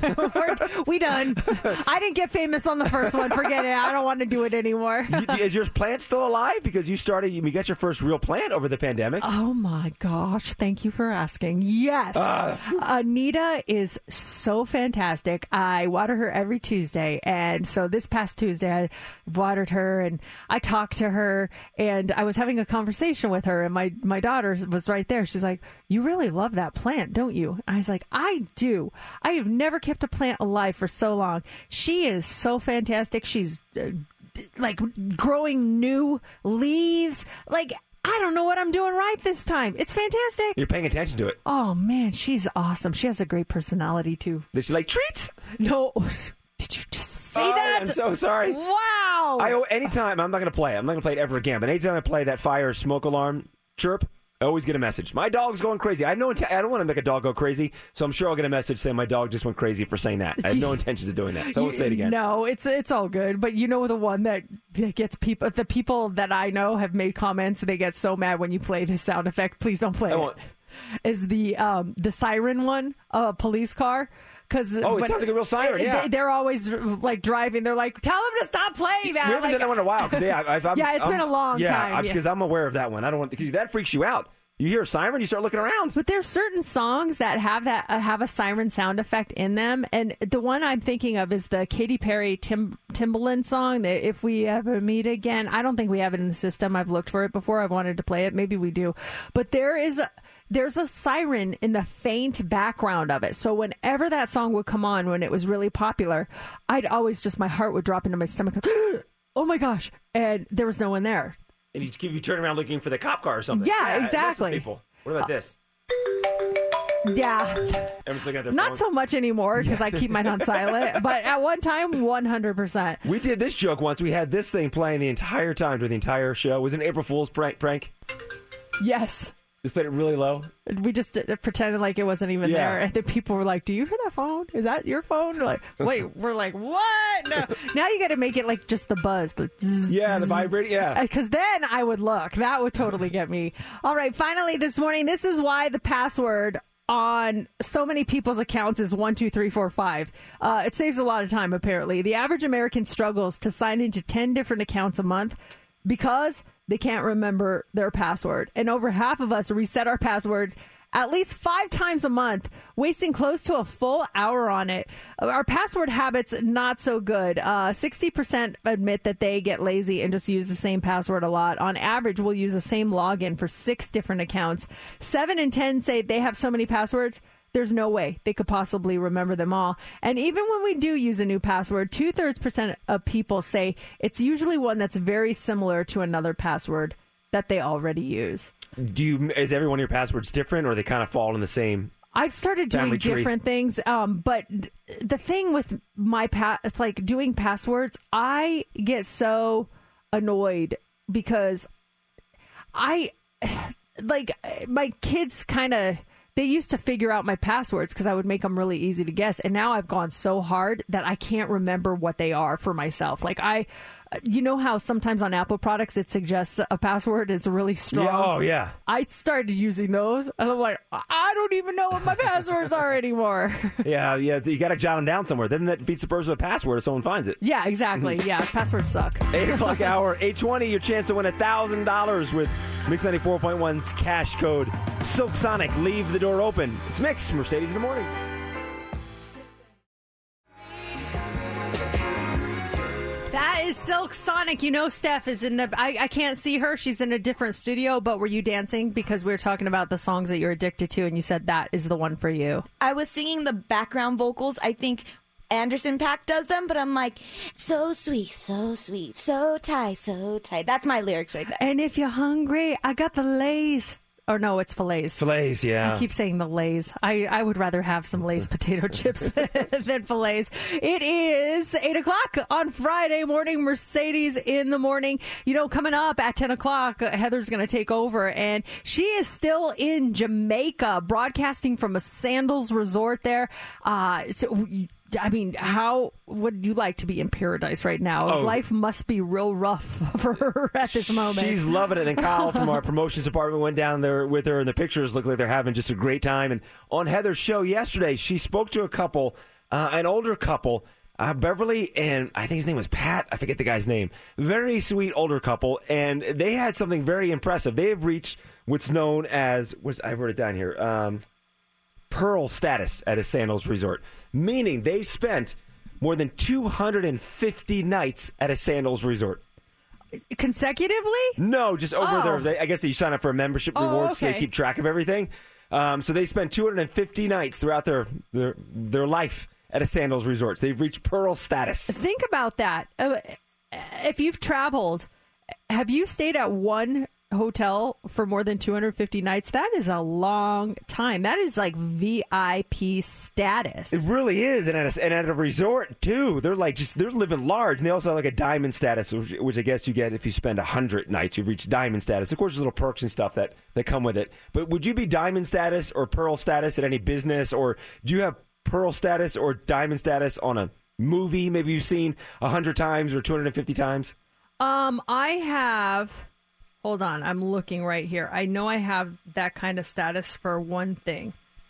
We done. I didn't get famous on the first one. Forget it. I don't want to do it anymore. You- Is your plant still alive? Because you started, you got your first real plant over the pandemic. Oh my gosh. Thank you for asking. Yes. Ah. Anita is so fantastic. I water her every Tuesday. And so this past Tuesday, I watered her and I talked to her and I was having a conversation with her. And my, my daughter was right there. She's like, you really love that plant, don't you? And I was like, I do. I have never kept a plant alive for so long. She is so fantastic. She's uh, like growing new leaves. Like, I don't know what I'm doing right this time. It's fantastic. You're paying attention to it. Oh, man, she's awesome. She has a great personality, too. Does she like treats? No. Did you See Oh, that? I'm so sorry. Wow. I anytime I'm not going to play it. I'm not going to play it ever again. But anytime I play that fire smoke alarm chirp, I always get a message. My dog's going crazy. I have no int- I don't want to make a dog go crazy, so I'm sure I'll get a message saying my dog just went crazy for saying that. I have no intentions of doing that, so I won't say it again. No, it's it's all good. But you know the one that that gets people. The people that I know have made comments. They get so mad when you play this sound effect. Please don't play I it. won't. Is the um, the siren one a police car? Because Oh, it sounds like a real siren, yeah. they, they're always like driving. They're like, tell them to stop playing that. We haven't Like, done that one in a while. 'Cause, yeah, I've, I'm, yeah, it's I'm- been a long yeah, time. Yeah, because I'm aware of that one. I don't want because that freaks you out. You hear a siren, you start looking around. But there's certain songs that have that uh, have a siren sound effect in them, and the one I'm thinking of is the Katy Perry Tim, Timbaland song. That "If We Ever Meet Again." I don't think we have it in the system. I've looked for it before. I've wanted to play it. Maybe we do, but there is a, there's a siren in the faint background of it. So whenever that song would come on, when it was really popular, I'd always just my heart would drop into my stomach. Oh my gosh! And there was no one there. And you, you turn around looking for the cop car or something. Yeah, it messes exactly. People. What about this? Yeah. Everyone's looking at their Not phone. so much anymore because I keep mine on silent. But at one time, one hundred percent. We did this joke once. We had this thing playing the entire time during the entire show. It was an April Fool's prank. prank. Yes. Just played it really low. We just uh, pretended like it wasn't even Yeah. there. And then people were like, do you hear that phone? Is that your phone? We're like, wait, we're like, what? No. Now you got to make it like just the buzz. The zzz, Yeah, the vibrate, yeah. Because then I would look. That would totally get me. All right, finally this morning, this is why the password on so many people's accounts is one two three four five. Uh, it saves a lot of time, apparently. The average American struggles to sign into ten different accounts a month because they can't remember their password. And over half of us reset our passwords at least five times a month, wasting close to a full hour on it. Our password habits, not so good. Uh, sixty percent admit that they get lazy and just use the same password a lot. On average, we'll use the same login for six different accounts. Seven in ten say they have so many passwords, there's no way they could possibly remember them all. And even when we do use a new password, two-thirds percent of people say it's usually one that's very similar to another password that they already use. Do you? Is every one of your passwords different, or they kind of fall in the same? I've started doing family tree? different things, um, but d- the thing with my pa- it's like doing passwords, I get so annoyed because I like my kids kind of. They used to figure out my passwords because I would make them really easy to guess. And now I've gone so hard that I can't remember what they are for myself. Like I, you know how sometimes on Apple products it suggests a password is really strong. Yeah, oh, yeah. I started using those and I'm like, I don't even know what my passwords are anymore. Yeah, yeah. You got to jot them down somewhere. Then that defeats the purpose of a password if someone finds it. Yeah, exactly. Yeah, passwords suck. Eight o'clock hour, eight twenty. Your chance to win a thousand dollars with Mix ninety four point one's cash code Silk Sonic. Leave the door open. It's Mix Mercedes in the morning. That is Silk Sonic. You know, Steph is in the. I, I can't see her. She's in a different studio. But were you dancing because we were talking about the songs that you're addicted to, and you said that is the one for you? I was singing the background vocals. I think Anderson .Paak does them, but I'm like, so sweet, so sweet, so tight, so tight. That's my lyrics right there. And if you're hungry, I got the Lay's. Or no, it's fillets. Fillets, yeah. I keep saying the Lay's. I, I would rather have some Lay's potato chips than, than fillets. It is eight o'clock on Friday morning. Mercedes in the morning. You know, coming up at ten o'clock, Heather's going to take over. And she is still in Jamaica, broadcasting from a Sandals resort there. Uh, so, I mean, how would you like to be in paradise right now? Oh. Life must be real rough for her at this moment. She's loving it. And Kyle from our promotions department went down there with her, and the pictures look like they're having just a great time. And on Heather's show yesterday, she spoke to a couple, uh, an older couple, uh, Beverly and I think his name was Pat. I forget the guy's name. Very sweet older couple, and they had something very impressive. They have reached what's known as, what's, I wrote it down here, um, Pearl status at a Sandals resort, meaning they spent more than two hundred fifty nights at a Sandals resort. Consecutively? No, just over Oh. there. They, I guess you sign up for a membership Oh, reward, so they okay. keep track of everything. Um, so they spent two hundred fifty nights throughout their, their their life at a Sandals resort. They've reached Pearl status. Think about that. Uh, If you've traveled, have you stayed at one hotel for more than two hundred fifty nights, that is a long time. That is like V I P status. It really is, and at a, and at a resort too. They're like just they're living large, and they also have like a diamond status, which, which I guess you get if you spend a hundred nights. You reach diamond status. Of course, there's little perks and stuff that that come with it. But would you be diamond status or pearl status at any business, or do you have pearl status or diamond status on a movie maybe you've seen a hundred times or two hundred fifty times? Um, I have. Hold on, I'm looking right here. I know I have that kind of status for one thing.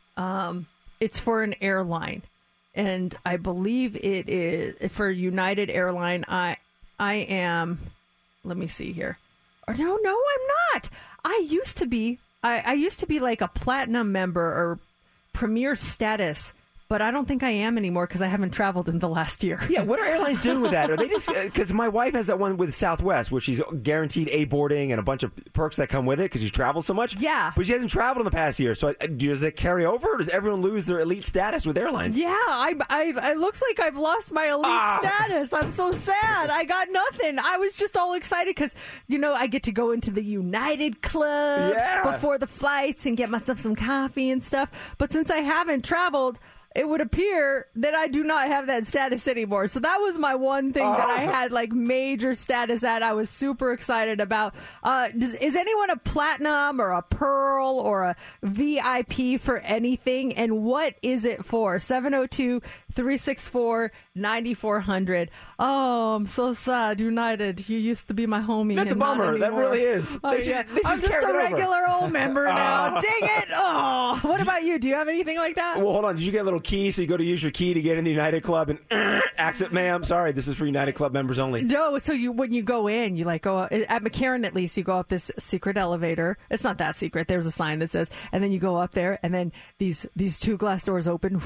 Um, it's for an airline, and I believe it is for United Airline. I I am. Let me see here. Or no, no, I'm not. I used to be. I, I used to be like a platinum member or premier status. But I don't think I am anymore because I haven't traveled in the last year. Yeah, what are airlines doing with that? Are they just because my wife has that one with Southwest, where she's guaranteed A boarding and a bunch of perks that come with it because she travels so much. Yeah, but she hasn't traveled in the past year. So does it carry over, or does everyone lose their elite status with airlines? Yeah, I, I, it looks like I've lost my elite ah. status. I'm so sad. I got nothing. I was just all excited because you know I get to go into the United Club yeah. before the flights and get myself some coffee and stuff. But since I haven't traveled, it would appear that I do not have that status anymore. So that was my one thing that I had like major status at. I was super excited about. Uh, does, is anyone a platinum or a pearl or a V I P for anything? And what is it for? seven oh two, three six four, nine four hundred. Oh, I'm so sad. United, you used to be my homie. That's a bummer. That really is. Oh, should, yeah. I'm just a regular old member now. Dang it. Oh, what about you? Do you have anything like that? Well, hold on. Did you get a little key, so you go to use your key to get in the United Club and uh, exit, ma'am? Sorry, this is for United Club members only. No, so you when you go in, you like go at McCarran at least. You go up this secret elevator. It's not that secret. There's a sign that says, and then you go up there, and then these these two glass doors open,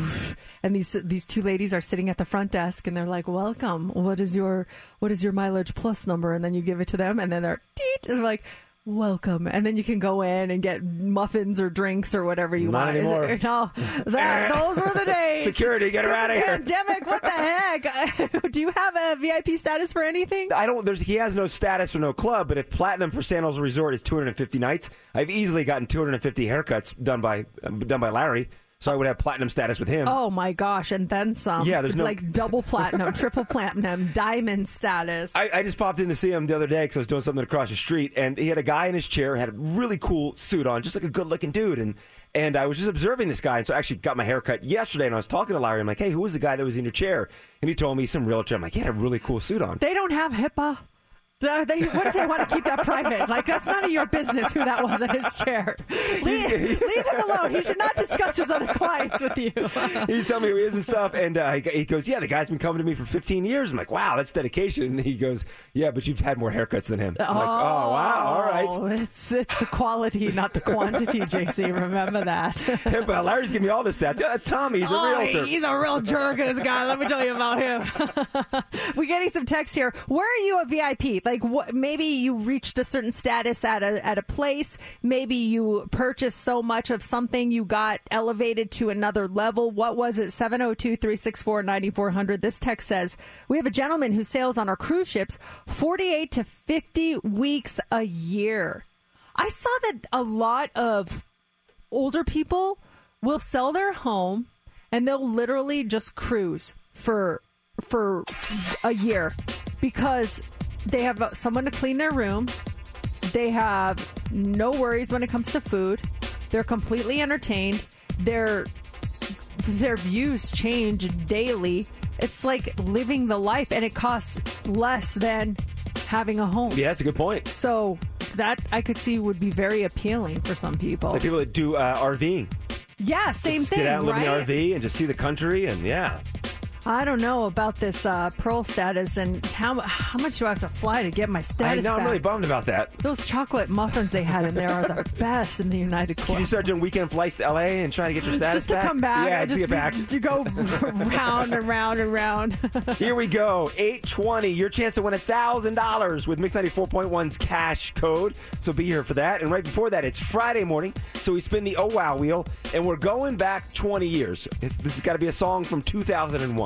and these these two ladies are sitting at the front desk, and they're like, "Welcome. What is your what is your mileage plus number?" And then you give it to them, and then they're teet, and they're like, welcome, and then you can go in and get muffins or drinks or whatever you Not want. Anymore. Is it, no, that, those were the days. Security, get her out of here. Pandemic, what the heck? Do you have a V I P status for anything? I don't. There's he has no status or no club, but if platinum for Sandals Resort is two hundred fifty nights, I've easily gotten two hundred fifty haircuts done by um, done by Larry. So I would have platinum status with him. Oh, my gosh. And then some. Yeah, there's no... Like double platinum, triple platinum, diamond status. I, I just popped in to see him the other day because I was doing something across the street. And he had a guy in his chair, had a really cool suit on, just like a good-looking dude. And and I was just observing this guy. And so I actually got my hair cut yesterday. And I was talking to Larry. I'm like, hey, who was the guy that was in your chair? And he told me some realtor. I'm like, he had a really cool suit on. They don't have HIPAA. Are they, what if they want to keep that private? Like, that's none of your business who that was in his chair. Leave, leave him alone. He should not discuss his other clients with you. He's telling me who he is and stuff, and uh, he goes, yeah, the guy's been coming to me for fifteen years. I'm like, wow, that's dedication. And he goes, yeah, but you've had more haircuts than him. I'm oh, like, oh, wow, all right. It's, it's the quality, not the quantity, J C. Remember that. Yeah, but Larry's giving me all this stats. Yeah, that's Tommy. He's a oh, realtor. He's a real jerk, this guy. Let me tell you about him. We're getting some text here. Where are you a V I P? Like, what, maybe you reached a certain status at a at a place. Maybe you purchased so much of something you got elevated to another level. What was it? seven oh two, three six four, nine four hundred. This text says, we have a gentleman who sails on our cruise ships forty-eight to fifty weeks a year. I saw that a lot of older people will sell their home and they'll literally just cruise for for a year because they have someone to clean their room. They have no worries when it comes to food. They're completely entertained. Their their views change daily. It's like living the life, and it costs less than having a home. Yeah, that's a good point. So that I could see would be very appealing for some people. Like people that do uh, RVing. Yeah, same just thing, get out and live right? in the R V and just see the country, and yeah. I don't know about this uh, Pearl status and how how much do I have to fly to get my status I know, back? I'm really bummed about that. Those chocolate muffins they had in there are the best in the United Club. Can you start doing weekend flights to L A and try to get your status just to back? come back? Yeah, just to get back. You, you go round and round and round. Here we go. eight twenty. Your chance to win one thousand dollars with Mix ninety-four point one's cash code. So be here for that. And right before that, it's Friday morning. So we spin the Oh Wow wheel. And we're going back twenty years. It's, this has got to be a song from two thousand one.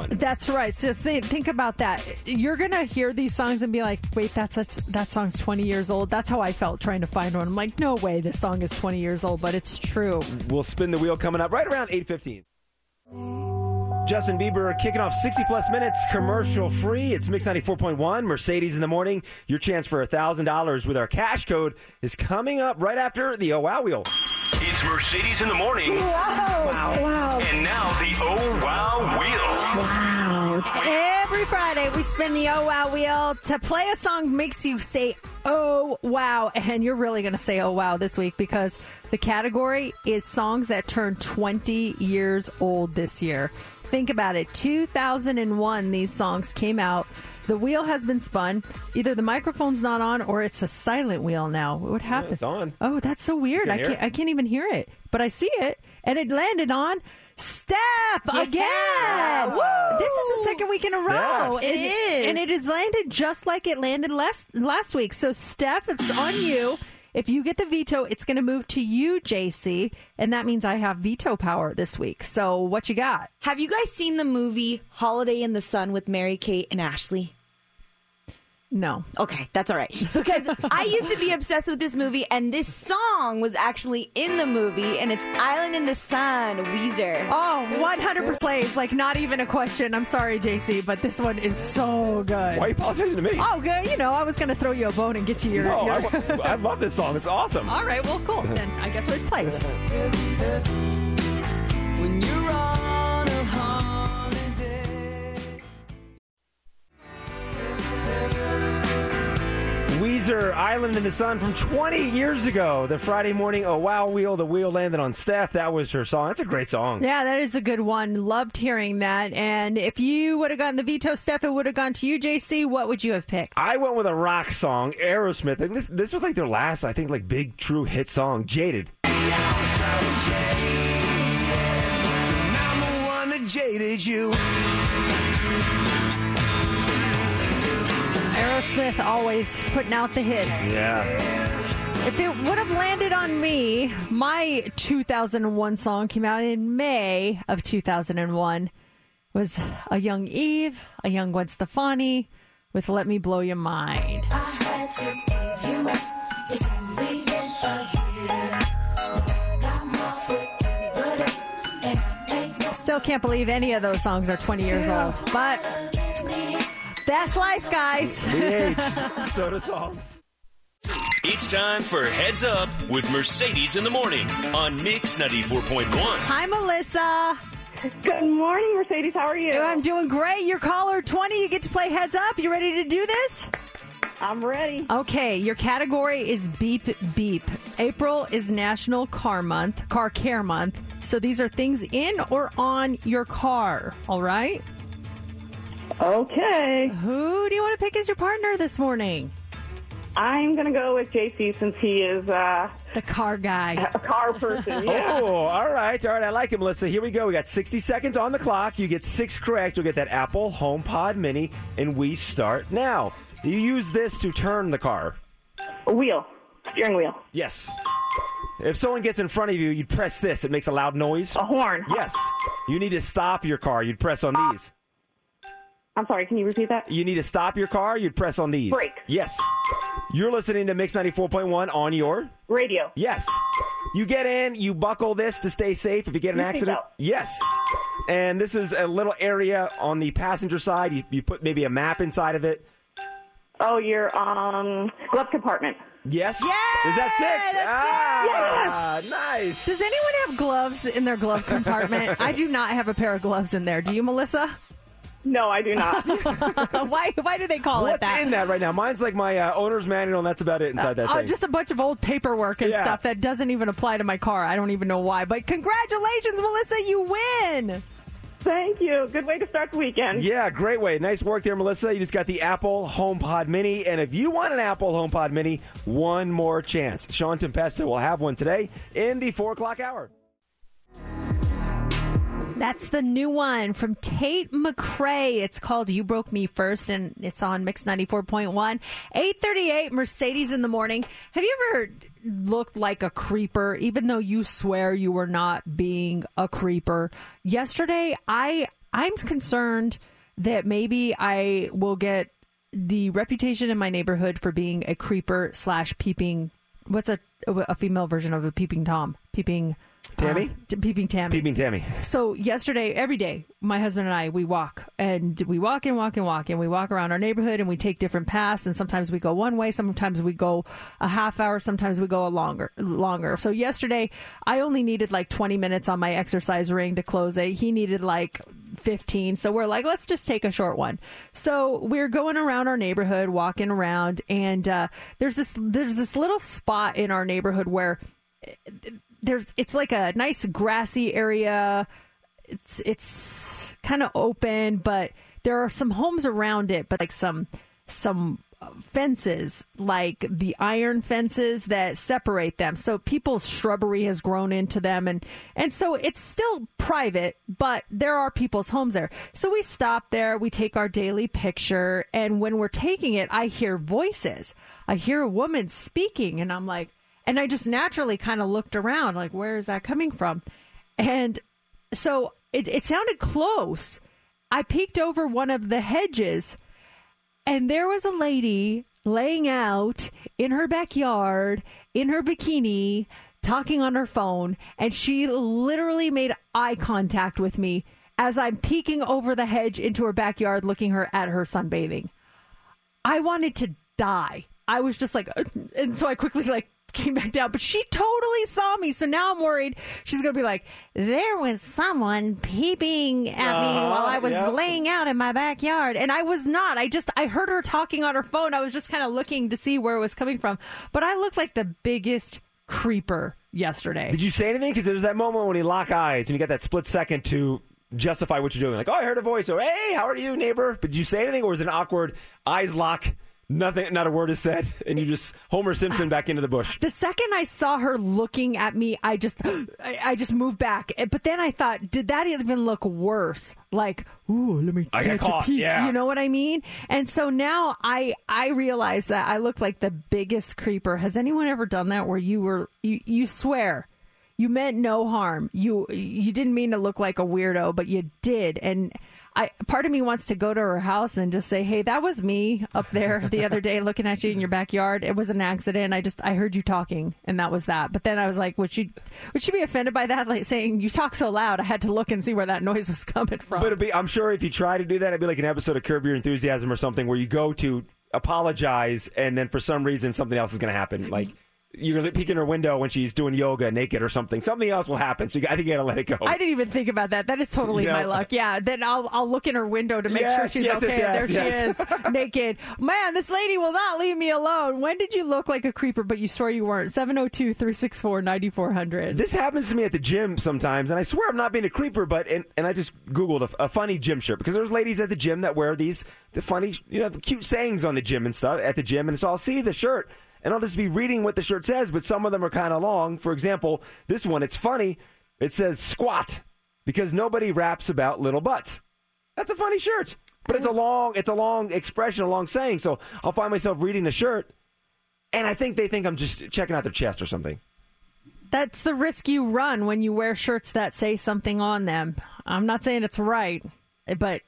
on. That's right. So think, think about that. You're going to hear these songs and be like, wait, that's a, that song's twenty years old. That's how I felt trying to find one. I'm like, no way this song is twenty years old, but it's true. We'll spin the wheel coming up right around eight fifteen. Justin Bieber kicking off sixty plus minutes commercial free. It's Mix ninety-four point one, Mercedes in the morning. Your chance for one thousand dollars with our cash code is coming up right after the Oh Wow Wheel. It's Mercedes in the morning. Wow. Wow. wow. And now the Oh Wow Wheel. Wow. Every Friday we spin the Oh Wow Wheel. To play a song makes you say, oh, wow. And you're really going to say, oh, wow, this week because the category is songs that turned twenty years old this year. Think about it. two thousand one, these songs came out. The wheel has been spun. Either the microphone's not on or it's a silent wheel now. What happened? Yeah, it's on. Oh, that's so weird. I can't, I can't even hear it. But I see it. And it landed on Steph Yeah. again. Woo! This is the second week in a row. It and, is. And it has landed just like it landed last, last week. So, Steph, it's on you. If you get the veto, it's going to move to you, J C, and that means I have veto power this week. So what you got? Have you guys seen the movie Holiday in the Sun with Mary-Kate and Ashley? No. Okay, that's all right. Because I used to be obsessed with this movie, and this song was actually in the movie, and it's Island in the Sun, Weezer. Oh, one hundred percent plays. Like, not even a question. I'm sorry, J C, but this one is so good. Why are you apologizing to me? Oh, good. You know, I was going to throw you a bone and get you your... No, your... I, I love this song. It's awesome. All right, well, cool. Then I guess it plays. When you're on a holiday. Weezer, Island in the Sun from twenty years ago. The Friday morning Oh Wow Wheel. The wheel landed on Steph. That was her song. That's a great song. Yeah, that is a good one. Loved hearing that. And if you would have gotten the veto, Steph, it would have gone to you, J C. What would you have picked? I went with a rock song, Aerosmith. And this, this was like their last, I think, like big true hit song, Jaded. Jaded you. Aerosmith always putting out the hits. Yeah. If it would have landed on me, my two thousand one song came out in May of two thousand one. Was a young Eve, a young Gwen Stefani with Let Me Blow Your Mind. I had to give you up. It's only been a year. Got my foot in the door, and I ain't Still can't believe any of those songs are twenty years old. But that's life, guys. We age. So does all. It's time for Heads Up with Mercedes in the morning on Mix ninety-four point one. Hi, Melissa. Good morning, Mercedes. How are you? I'm doing great. You're caller twenty. You get to play Heads Up. You ready to do this? I'm ready. Okay, your category is beep beep. April is National Car Month, Car Care Month. So these are things in or on your car, all right? Okay. Who do you want to pick as your partner this morning? I'm going to go with J C since he is uh, the car guy. A car person, yeah. Oh, all right. All right. I like it, Melissa. Here we go. We got sixty seconds on the clock. You get six correct. You'll get that Apple HomePod Mini, and we start now. You use this to turn the car. A wheel. Steering wheel. Yes. If someone gets in front of you, you'd press this. It makes a loud noise. A horn. Yes. You need to stop your car. You'd press on these. I'm sorry, can you repeat that? You need to stop your car. You'd press on these. Brake. Yes. You're listening to Mix ninety-four point one on your... Radio. Yes. You get in, you buckle this to stay safe if you get an You accident. seatbelt. Yes. And this is a little area on the passenger side. You, you put maybe a map inside of it. Oh, your um, glove compartment. Yes. Yeah. Is that six? That's ah, six. Nice. Does anyone have gloves in their glove compartment? I do not have a pair of gloves in there. Do you, Melissa? No, I do not. why Why do they call What's it that? in that right now? Mine's like my uh, owner's manual, and that's about it inside that Oh, thing. just a bunch of old paperwork and Yeah. stuff that doesn't even apply to my car. I don't even know why. But congratulations, Melissa, you win. Thank you. Good way to start the weekend. Yeah, great way. Nice work there, Melissa. You just got the Apple HomePod Mini. And if you want an Apple HomePod Mini, one more chance. Sean Tempesta will have one today in the four o'clock hour. That's the new one from Tate McRae. It's called You Broke Me First, and it's on Mix ninety-four point one. eight thirty-eight, Mercedes in the morning. Have you ever looked like a creeper, even though you swear you were not being a creeper? Yesterday, I I'm concerned that maybe I will get the reputation in my neighborhood for being a creeper slash peeping. What's a a female version of a peeping Tom? Peeping Tammy? Uh, peeping Tammy. Peeping Tammy. So yesterday, every day, my husband and I, we walk. And we walk and walk and walk. And we walk around our neighborhood and we take different paths. And sometimes we go one way. Sometimes we go a half hour. Sometimes we go a longer. longer. So yesterday, I only needed like twenty minutes on my exercise ring to close it. He needed like fifteen. So we're like, let's just take a short one. So we're going around our neighborhood, walking around. And uh, there's this there's this little spot in our neighborhood where there's it's like a nice grassy area. It's it's kind of open, but there are some homes around it, but like some some fences, like the iron fences that separate them. So people's shrubbery has grown into them, and and so it's still private, but there are people's homes there. So we stop there, we take our daily picture, and when we're taking it, I hear voices. I hear a woman speaking, and I'm like, and I just naturally kind of looked around, like, where is that coming from? And so it, it sounded close. I peeked over one of the hedges, and there was a lady laying out in her backyard, in her bikini, talking on her phone, and she literally made eye contact with me as I'm peeking over the hedge into her backyard, looking her at her sunbathing. I wanted to die. I was just like, and so I quickly like came back down, but she totally saw me. So now I'm worried she's going to be like, there was someone peeping at uh, me while I was yep. laying out in my backyard. And I was not. I just, I heard her talking on her phone. I was just kind of looking to see where it was coming from. But I looked like the biggest creeper yesterday. Did you say anything? Because there's that moment when you lock eyes and you get that split second to justify what you're doing. Like, oh, I heard a voice. Or, hey, how are you, neighbor? But did you say anything? Or was it an awkward eyes lock? Nothing, not a word is said, and you just Homer Simpson back into the bush. The second I saw her looking at me, I just, I, I just moved back. But then I thought, did that even look worse? Like, ooh, let me I get got a caught. peek. Yeah. You know what I mean? And so now I, I realize that I look like the biggest creeper. Has anyone ever done that? Where you were, you, you swear, you meant no harm. You, you didn't mean to look like a weirdo, but you did, and. I, part of me wants to go to her house and just say, hey, that was me up there the other day looking at you in your backyard. It was an accident. I just I heard you talking, and that was that. But then I was like, would she would she be offended by that? Like saying, you talk so loud, I had to look and see where that noise was coming from. But it'd be, I'm sure if you try to do that, it'd be like an episode of Curb Your Enthusiasm or something where you go to apologize, and then for some reason something else is going to happen. Like, you're going to peek in her window when she's doing yoga naked or something. Something else will happen. So you, I think you got to let it go. I didn't even think about that. That is totally you know? my luck. Yeah. Then I'll I'll look in her window to make yes, sure she's yes, okay. Yes, and there yes. she is, naked. Man, this lady will not leave me alone. When did you look like a creeper, but you swore you weren't? seven oh two, three six four, nine four zero zero. This happens to me at the gym sometimes, and I swear I'm not being a creeper, but and, and I just Googled a, a funny gym shirt because there's ladies at the gym that wear these the funny, you know, cute sayings on the gym and stuff at the gym, and so I'll see the shirt. And I'll just be reading what the shirt says, but some of them are kind of long. For example, this one, it's funny. It says squat because nobody raps about little butts. That's a funny shirt. But it's a long it's a long expression, a long saying. So I'll find myself reading the shirt, and I think they think I'm just checking out their chest or something. That's the risk you run when you wear shirts that say something on them. I'm not saying it's right, but...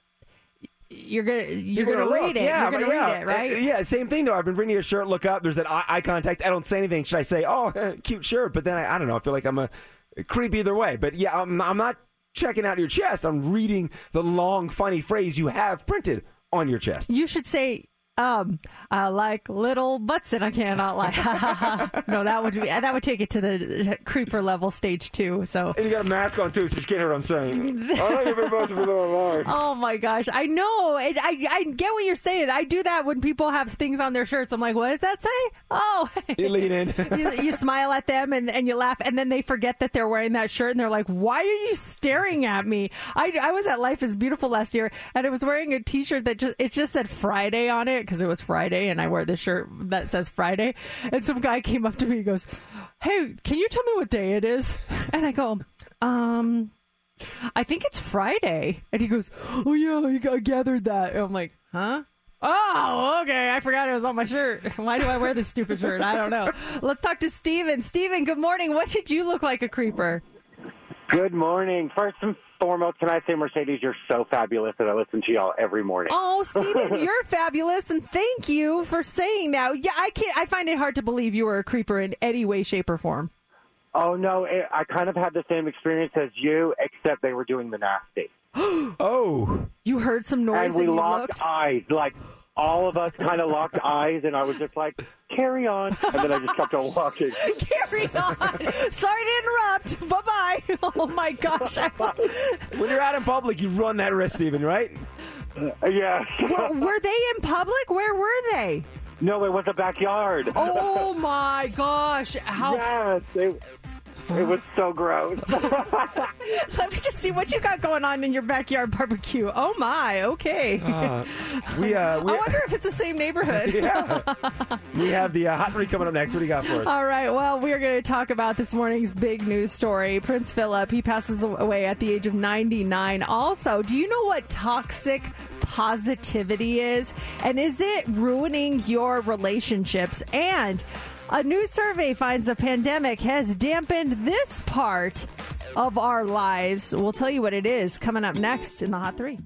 You're gonna you're, you're gonna, gonna read it. Yeah, you're gonna yeah. read it, right? Uh, yeah, same thing though. I've been reading a shirt. Look up. There's that eye, eye contact. I don't say anything. Should I say, "Oh, cute shirt"? But then I, I don't know. I feel like I'm a, a creep either way. But yeah, I'm, I'm not checking out your chest. I'm reading the long, funny phrase you have printed on your chest. You should say, um, "I like little butts," and I cannot lie. No, that would be that would take it to the creeper level, stage two. So and you got a mask on too, so you can't hear what I'm saying. I like your butts for little large. Oh my gosh, I know. It, I I get what you're saying. I do that when people have things on their shirts. I'm like, what does that say? Oh, you lean in. you, you smile at them and, and you laugh, and then they forget that they're wearing that shirt, and they're like, why are you staring at me? I, I was at Life is Beautiful last year, and I was wearing a T-shirt that just it just said Friday on it because it was Friday, and I wear this shirt that says Friday, and some guy came up to me and goes, hey, can you tell me what day it is? And I go, um, I think it's Friday. And he goes, oh yeah, I gathered that. And I'm like, huh? Oh, okay. I forgot it was on my shirt. Why do I wear this stupid shirt? I don't know. Let's talk to Steven. Steven, good morning. What did you look like a creeper? Good morning. First and foremost, can I say, Mercedes, you're so fabulous that I listen to y'all every morning. Oh, Steven, you're fabulous, and thank you for saying that. Yeah, I can't. I find it hard to believe you were a creeper in any way, shape, or form. Oh, no, it, I kind of had the same experience as you, except they were doing the nasty. Oh. You heard some noise and we and you locked looked? eyes. Like, all of us kind of locked eyes, and I was just like, carry on. And then I just kept on walking. Carry on. Sorry to interrupt. Bye-bye. Oh, my gosh. When you're out in public, you run that risk, Steven, right? Uh, yeah. were, were they in public? Where were they? No, it was a backyard. Oh, my gosh. How? Yes. It, it was so gross. Let me just see what you got going on in your backyard barbecue. Oh, my. Okay. Uh, we, uh, we, I wonder if it's the same neighborhood. Yeah. We have the uh, Hot Three coming up next. What do you got for us? All right. Well, we're going to talk about this morning's big news story. Prince Philip, he passes away at the age of ninety-nine. Also, do you know what toxic positivity is? And is it ruining your relationships? And a new survey finds the pandemic has dampened this part of our lives. We'll tell you what it is coming up next in the Hot Three.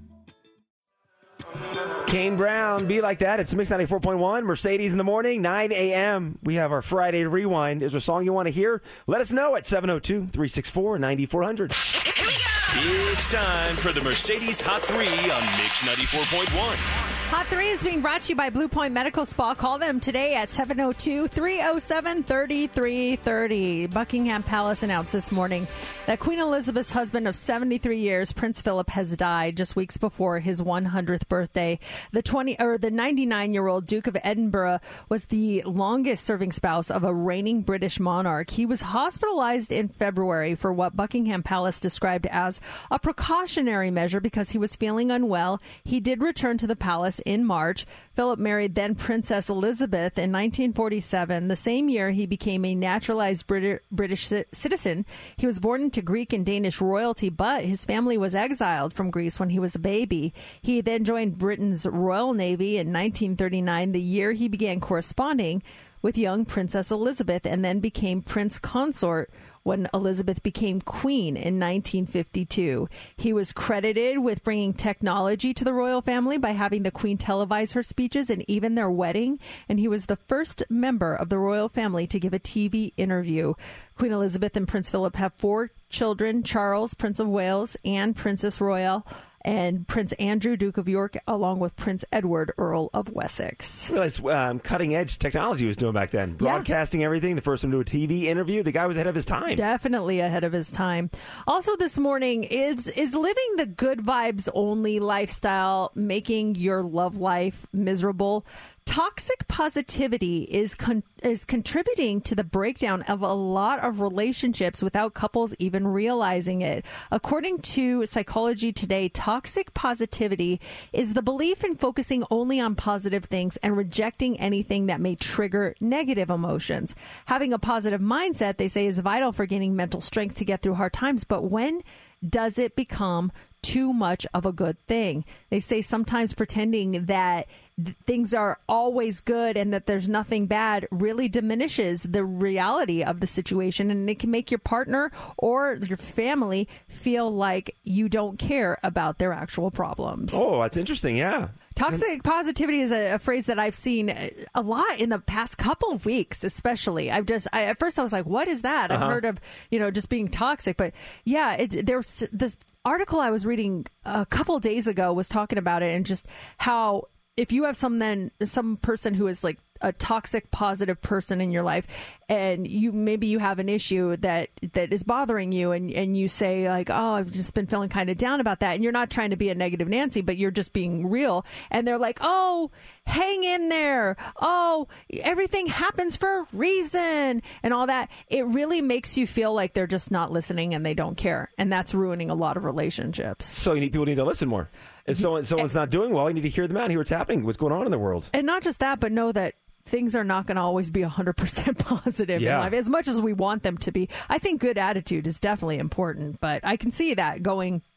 Kane Brown, Be Like That. It's Mix ninety-four point one. Mercedes in the morning, nine a.m. We have our Friday Rewind. Is there a song you want to hear? Let us know at seven oh two, three six four, nine four zero zero. It's time for the Mercedes Hot three on Mix ninety-four point one. Hot three is being brought to you by Blue Point Medical Spa. Call them today at seven oh two, three oh seven, three three three oh. Buckingham Palace announced this morning that Queen Elizabeth's husband of seventy-three years, Prince Philip, has died just weeks before his one hundredth birthday. The twenty or the ninety-nine-year-old Duke of Edinburgh was the longest-serving spouse of a reigning British monarch. He was hospitalized in February for what Buckingham Palace described as a precautionary measure because he was feeling unwell. He did return to the palace in March. Philip married then Princess Elizabeth in nineteen forty-seven. The same year, he became a naturalized Brit- British ci- citizen. He was born into Greek and Danish royalty, but his family was exiled from Greece when he was a baby. He then joined Britain's Royal Navy in nineteen thirty-nine, the year he began corresponding with young Princess Elizabeth, and then became Prince Consort when Elizabeth became queen in nineteen fifty-two. He was credited with bringing technology to the royal family by having the queen televise her speeches and even their wedding. And he was the first member of the royal family to give a T V interview. Queen Elizabeth and Prince Philip have four children: Charles, Prince of Wales, Anne, Princess Royal, and Prince Andrew, Duke of York, along with Prince Edward, Earl of Wessex. I realized um, cutting-edge technology he was doing back then. Broadcasting yeah. everything. The first one to do a T V interview. The guy was ahead of his time. Definitely ahead of his time. Also this morning, is is living the good vibes only lifestyle making your love life miserable? Toxic positivity is con- is contributing to the breakdown of a lot of relationships without couples even realizing it. According to Psychology Today, toxic positivity is the belief in focusing only on positive things and rejecting anything that may trigger negative emotions. Having a positive mindset, they say, is vital for gaining mental strength to get through hard times. But when does it become too much of a good thing? They say sometimes pretending that th- things are always good and that there's nothing bad really diminishes the reality of the situation, and it can make your partner or your family feel like you don't care about their actual problems. Oh, that's interesting. Yeah. Toxic positivity is a, a phrase that I've seen a lot in the past couple of weeks, especially. I've just, I, at first I was like, what is that? I've Uh-huh. heard of, you know, just being toxic. But yeah, it, there's this article I was reading a couple of days ago was talking about it, and just how if you have some then some person who is like a toxic positive person in your life, and you maybe you have an issue that that is bothering you, and and you say like, oh, I've just been feeling kind of down about that, and you're not trying to be a negative Nancy, but you're just being real, and they're like, oh, hang in there, oh, everything happens for a reason, and all that. It really makes you feel like they're just not listening and they don't care, and that's ruining a lot of relationships. So you need people need to listen more. If someone someone's not doing well, you need to hear them out, hear what's happening, what's going on in the world. And not just that, but know that things are not going to always be one hundred percent positive Yeah. in life, as much as we want them to be. I think good attitude is definitely important, but I can see that going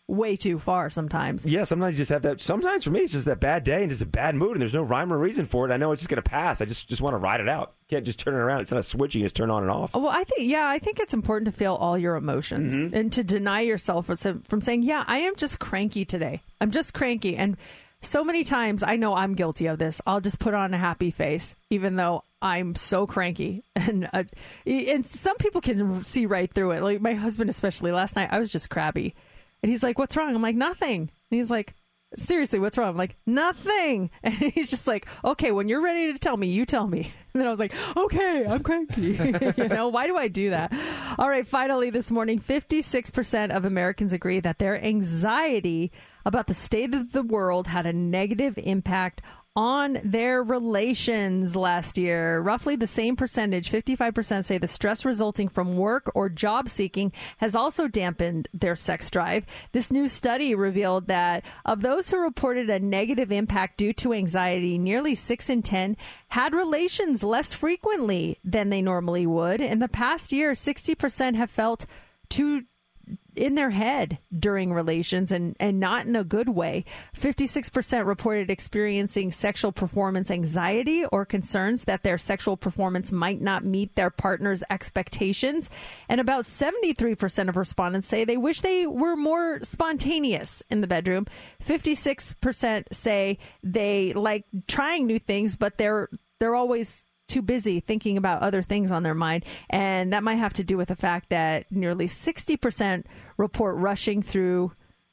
way too far sometimes. Yeah, sometimes you just have that. Sometimes for me, it's just that bad day and just a bad mood, and there's no rhyme or reason for it. I know it's just going to pass. I just, just want to ride it out. Can't just turn it around. It's not a switch. You just turn on and off. Well, I think, yeah, I think it's important to feel all your emotions Mhm. and to deny yourself from saying, yeah, I am just cranky today. I'm just cranky. And so many times I know I'm guilty of this. I'll just put on a happy face, even though I'm so cranky. And uh, and some people can see right through it. Like my husband, especially last night, I was just crabby. And he's like, what's wrong? I'm like, nothing. And he's like, seriously, what's wrong? I'm like, nothing. And he's just like, okay, when you're ready to tell me, you tell me. And then I was like, okay, I'm cranky. You know, why do I do that? All right, finally this morning, fifty-six percent of Americans agree that their anxiety about the state of the world had a negative impact on their relations last year. Roughly the same percentage, fifty-five percent, say the stress resulting from work or job seeking has also dampened their sex drive. This new study revealed that of those who reported a negative impact due to anxiety, nearly six in ten had relations less frequently than they normally would. In the past year, sixty percent have felt too in their head during relations and, and not in a good way. fifty-six percent reported experiencing sexual performance anxiety or concerns that their sexual performance might not meet their partner's expectations. And about seventy-three percent of respondents say they wish they were more spontaneous in the bedroom. fifty-six percent say they like trying new things, but they're they're always too busy thinking about other things on their mind. And that might have to do with the fact that nearly sixty percent report rushing through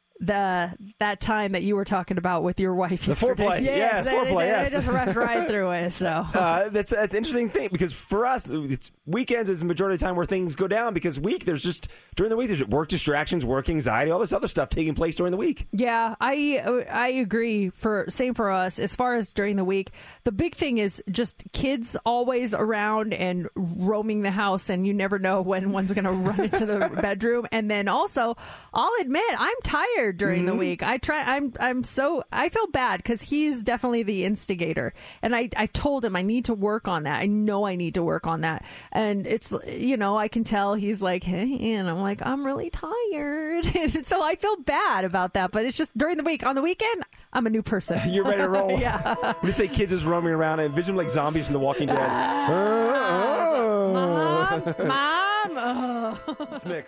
the that time that you were talking about with your wife The yesterday. foreplay. Yeah, they, foreplay, they, yes. they just rush right through it. So Uh, that's, that's an interesting thing because for us, it's, weekends is the majority of the time where things go down because week there's just during the week there's work distractions, work anxiety, all this other stuff taking place during the week. yeah, I I agree. For same for us as far as during the week. The big thing is just kids always around and roaming the house, and you never know when one's going to run into the bedroom. And then also, I'll admit I'm tired during the Mhm. week. I try. I'm I'm so I feel bad because he's definitely the instigator, and I I told him I need to work on that. I know I need to work on that, and it's you know I can tell he's like, hey, and I'm like I'm really tired, and so I feel bad about that. But it's just during the week. On the weekend, I'm a new person. You're ready to roll. Yeah. When you say kids just roaming around and envision like zombies from The Walking Dead. Mom, mom. Oh. It's mixed.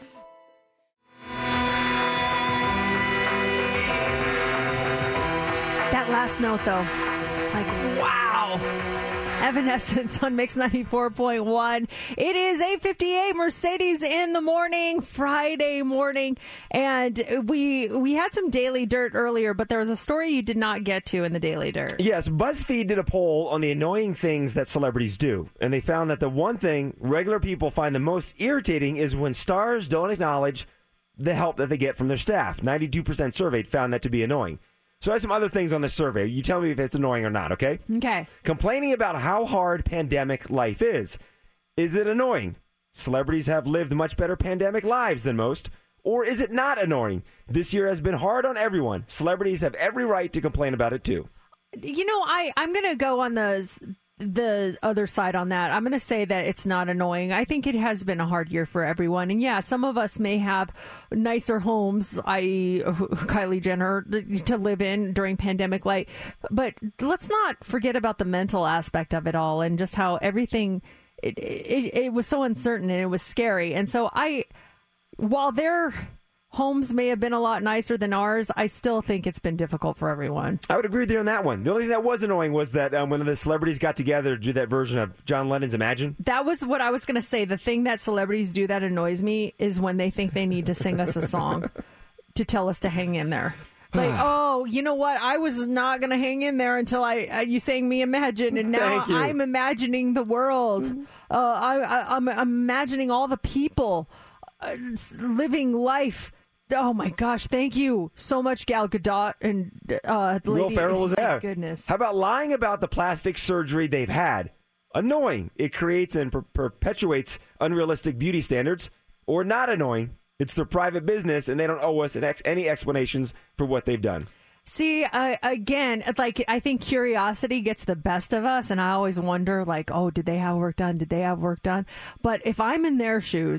That last note, though, it's like, wow. Evanescence on Mix ninety-four point one. It is eight fifty-eight, Mercedes in the morning, Friday morning. And we we had some Daily Dirt earlier, but there was a story you did not get to in the Daily Dirt. Yes, BuzzFeed did a poll on the annoying things that celebrities do, and they found that the one thing regular people find the most irritating is when stars don't acknowledge the help that they get from their staff. ninety-two percent surveyed found that to be annoying. So I have some other things on this survey. You tell me if it's annoying or not, okay? Okay. Complaining about how hard pandemic life is. Is it annoying? Celebrities have lived much better pandemic lives than most. Or is it not annoying? This year has been hard on everyone. Celebrities have every right to complain about it, too. You know, I, I'm going to go on the the other side on that. I'm going to say that it's not annoying. I think it has been a hard year for everyone. And yeah, some of us may have nicer homes, that is. Kylie Jenner, to live in during pandemic life. But let's not forget about the mental aspect of it all and just how everything, it, it, it was so uncertain and it was scary. And so I, while their homes may have been a lot nicer than ours, I still think it's been difficult for everyone. I would agree with you on that one. The only thing that was annoying was that um, when the celebrities got together to do that version of John Lennon's Imagine. That was what I was going to say. The thing that celebrities do that annoys me is when they think they need to sing us a song to tell us to hang in there. Like, oh, you know what? I was not going to hang in there until I uh, you sang me Imagine, and now Thank you. I'm imagining the world. Uh, I, I, I'm imagining all the people uh, living life. Oh my gosh! Thank you so much, Gal Gadot and uh, Will Lady. Ferrell was there. Thank goodness. How about lying about the plastic surgery they've had? Annoying. It creates and per- perpetuates unrealistic beauty standards. Or not annoying. It's their private business, and they don't owe us an ex- any explanations for what they've done. See, uh, again, like I think curiosity gets the best of us, and I always wonder, like, oh, did they have work done? Did they have work done? But if I'm in their shoes,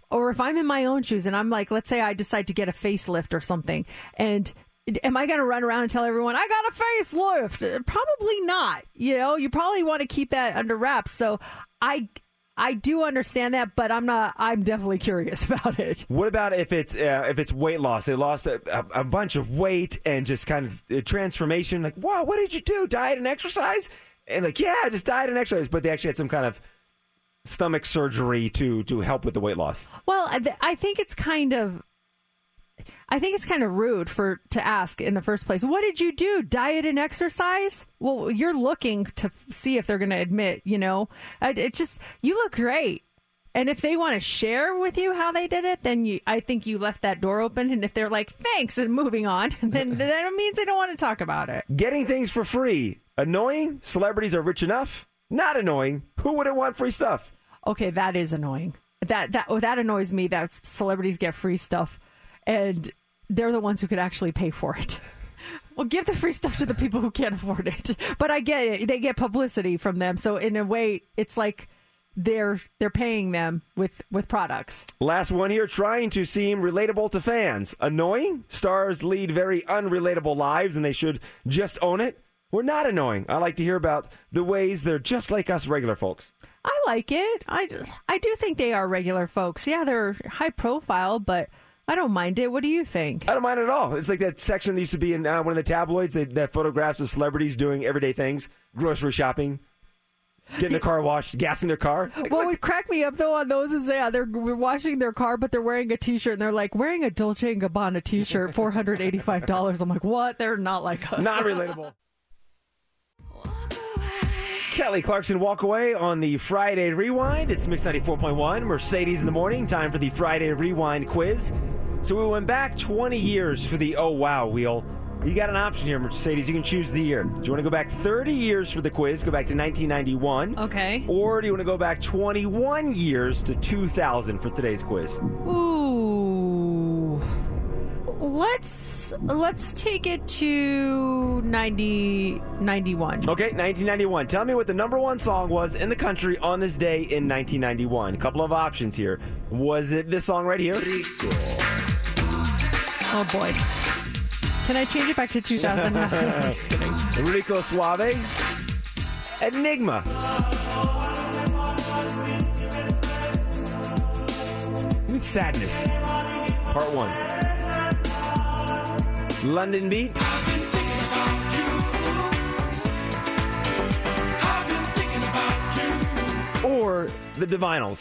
or if I'm in my own shoes and I'm like, let's say I decide to get a facelift or something, and am I going to run around and tell everyone I got a facelift? Probably not. You know, you probably want to keep that under wraps. So I I do understand that, but I'm not. I'm definitely curious about it. What about if it's uh, if it's weight loss? They lost a, a, a bunch of weight and just kind of a transformation. Like, wow, what did you do? Diet and exercise? And like, yeah, just diet and exercise. But they actually had some kind of stomach surgery to to help with the weight loss. Well, I, th- I think it's kind of. I think it's kind of rude for to ask in the first place. What did you do? Diet and exercise? Well, you're looking to see if they're going to admit, you know, it just, you look great. And if they want to share with you how they did it, then you, I think you left that door open. And if they're like, thanks, and moving on, then that means they don't want to talk about it. Getting things for free. Annoying? Celebrities are rich enough. Not annoying. Who wouldn't want free stuff? Okay, that is annoying. That, that, oh, that annoys me that celebrities get free stuff. And they're the ones who could actually pay for it. Well, give the free stuff to the people who can't afford it. But I get it. They get publicity from them. So in a way, it's like they're they're paying them with, with products. Last one here, trying to seem relatable to fans. Annoying? Stars lead very unrelatable lives, and they should just own it. We're not annoying. I like to hear about the ways they're just like us regular folks. I like it. I, I do think they are regular folks. Yeah, they're high profile, but I don't mind it. What do you think? I don't mind it at all. It's like that section that used to be in uh, one of the tabloids that, that photographs of celebrities doing everyday things, grocery shopping, getting the car washed, gassing their car. Like, what would crack me up, though, on those is yeah, they're washing their car, but they're wearing a T-shirt, and they're like, wearing a Dolce and Gabbana T-shirt, four hundred eighty-five dollars. I'm like, what? They're not like us. Not relatable. Kelly Clarkson, Walk Away on the Friday Rewind. It's Mix ninety-four point one, Mercedes in the morning. Time for the Friday Rewind quiz. So we went back twenty years for the Oh Wow wheel. You got an option here, Mercedes. You can choose the year. Do you want to go back thirty years for the quiz, go back to nineteen ninety-one? Okay. Or do you want to go back twenty-one years to two thousand for today's quiz? Ooh. Let's let's take it to ninety, ninety-one. Okay, nineteen ninety-one. Tell me what the number one song was in the country on this day in nineteen ninety-one. A couple of options here. Was it this song right here? Oh, boy. Can I change it back to two thousand? I'm just kidding. Rico Suave. Enigma. I mean, Sadness. Part one. London Beat. Or the Divinyls.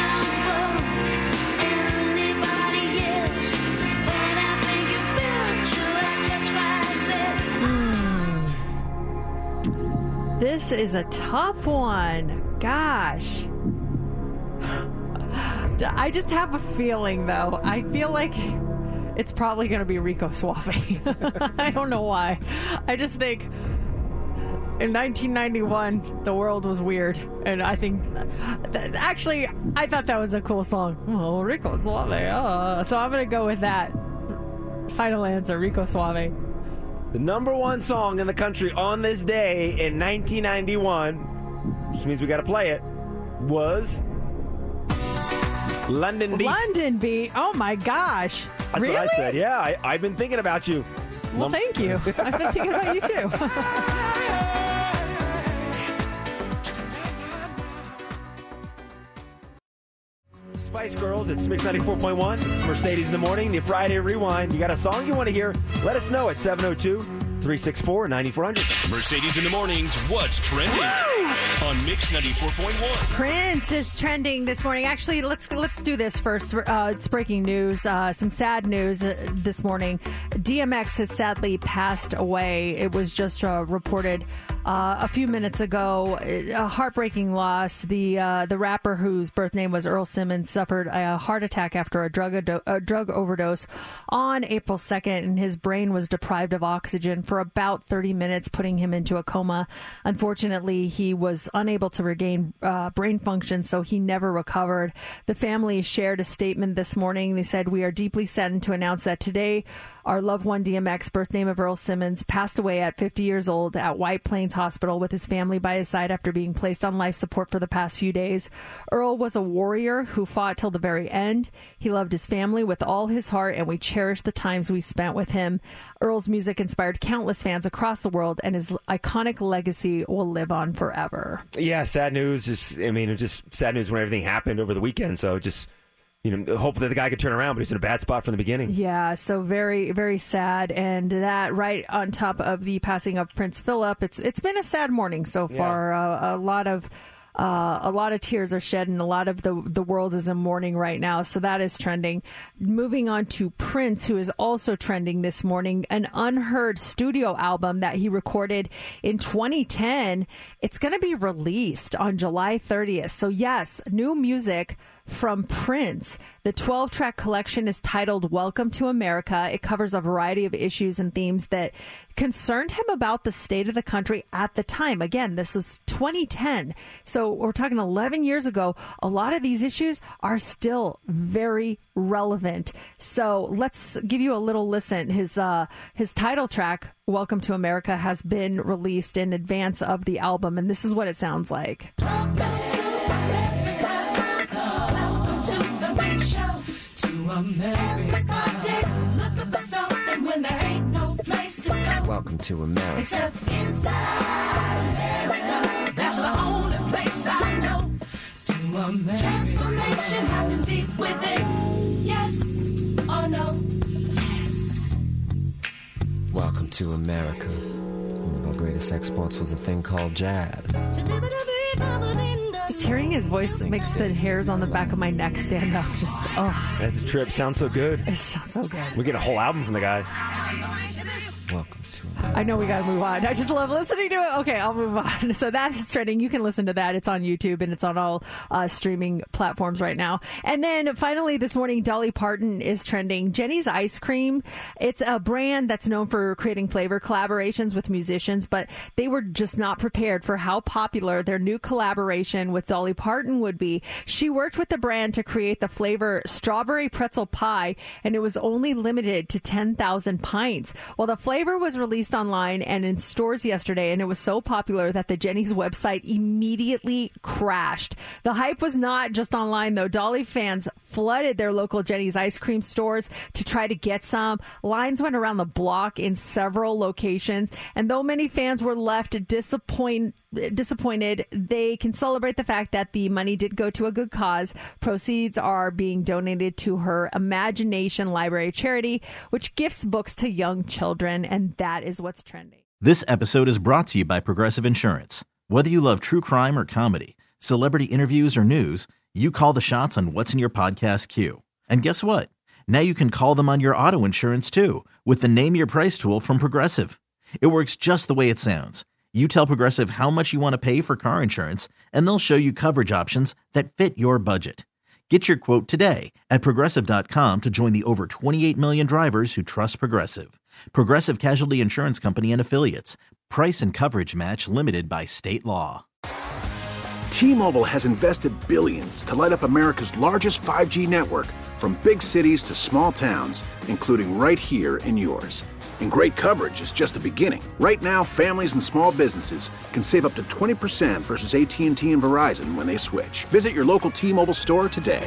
Mm. This is a tough one. Gosh. I just have a feeling, though. I feel like it's probably going to be Rico Suave. I don't know why. I just think in nineteen ninety-one, the world was weird. And I think, th- actually, I thought that was a cool song. Oh, Rico Suave. Oh. So I'm going to go with that. Final answer, Rico Suave. The number one song in the country on this day in nineteen ninety-one, which means we got to play it, was London Beat. London Beat. Oh, my gosh. That's really? what I said. Yeah, I, I've been thinking about you. Well, Lum- thank you. I've been thinking about you, too. Spice Girls, it's Mix ninety-four point one, Mercedes in the morning, the Friday Rewind. You got a song you want to hear? Let us know at seven oh two, three six four, nine four hundred. Mercedes in the mornings, what's trending on Mix ninety-four point one? Prince is trending this morning. Actually, let's let's do this first. Uh, it's breaking news. Uh, some sad news uh, this morning. D M X has sadly passed away. It was just uh, reported uh, a few minutes ago. A heartbreaking loss. The uh, the rapper whose birth name was Earl Simmons suffered a heart attack after a drug ado- a drug overdose on April second, and his brain was deprived of oxygen for about thirty minutes, putting him into a coma. Unfortunately, he was unable to regain uh, brain function, so he never recovered. The family shared a statement this morning. They said, "We are deeply saddened to announce that today our loved one D M X, birth name of Earl Simmons, passed away at fifty years old at White Plains Hospital with his family by his side after being placed on life support for the past few days. Earl was a warrior who fought till the very end. He loved his family with all his heart, and we cherish the times we spent with him. Earl's music inspired countless fans across the world, and his iconic legacy will live on forever. Yeah, sad news. Just, I mean, it was just sad news when everything happened over the weekend. So just, you know, hope that the guy could turn around, but he's in a bad spot from the beginning. Yeah, so very, very sad. And that right on top of the passing of Prince Philip, it's it's been a sad morning so far. Yeah. Uh, a lot of uh, a lot of tears are shed, and a lot of the the world is in mourning right now. So that is trending. Moving on to Prince, who is also trending this morning, an unheard studio album that he recorded in twenty ten. It's going to be released on July thirtieth. So yes, new music from Prince. The twelve-track collection is titled Welcome to America. It covers a variety of issues and themes that concerned him about the state of the country at the time. Again, this was twenty ten. So we're talking eleven years ago. A lot of these issues are still very relevant. So let's give you a little listen. His uh, his title track, Welcome to America, has been released in advance of the album, and this is what it sounds like. America, looking for something when there ain't no place to go. Welcome to America. Except inside America, that's the only place I know. To America. Transformation happens deep within. Yes or no? Yes. Welcome to America. One of our greatest exports was a thing called jazz. Just hearing his voice makes the hairs on the back of my neck stand up. Just, oh. That's a trip. Sounds so good. It sounds so good. We get a whole album from the guy. Welcome to I know we got to move on. I just love listening to it. Okay, I'll move on. So that is trending. You can listen to that. It's on YouTube and it's on all uh, streaming platforms right now. And then finally this morning, Dolly Parton is trending. Jenny's Ice Cream. It's a brand that's known for creating flavor collaborations with musicians, but they were just not prepared for how popular their new collaboration with Dolly Parton would be. She worked with the brand to create the flavor strawberry pretzel pie, and it was only limited to ten thousand pints. Well, the flavor was released online and in stores yesterday, and it was so popular that the Jenny's website immediately crashed. The hype was not just online, though. Dolly fans flooded their local Jenny's ice cream stores to try to get some. Lines went around the block in several locations, and though many fans were left disappointed, disappointed, they can celebrate the fact that the money did go to a good cause. Proceeds are being donated to her Imagination Library charity, which gifts books to young children, and that is what's trending. This episode is brought to you by Progressive Insurance. Whether you love true crime or comedy, celebrity interviews or news, you call the shots on what's in your podcast queue. And guess what? Now you can call them on your auto insurance too with the Name Your Price tool from Progressive. It works just the way it sounds. You tell Progressive how much you want to pay for car insurance, and they'll show you coverage options that fit your budget. Get your quote today at Progressive dot com to join the over twenty-eight million drivers who trust Progressive. Progressive Casualty Insurance Company and Affiliates. Price and coverage match limited by state law. T-Mobile has invested billions to light up America's largest five G network, from big cities to small towns, including right here in yours. And great coverage is just the beginning. Right now, families and small businesses can save up to twenty percent versus A T and T and Verizon when they switch. Visit your local T-Mobile store today.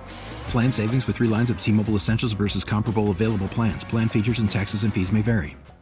Plan savings with three lines of T-Mobile Essentials versus comparable available plans. Plan features and taxes and fees may vary.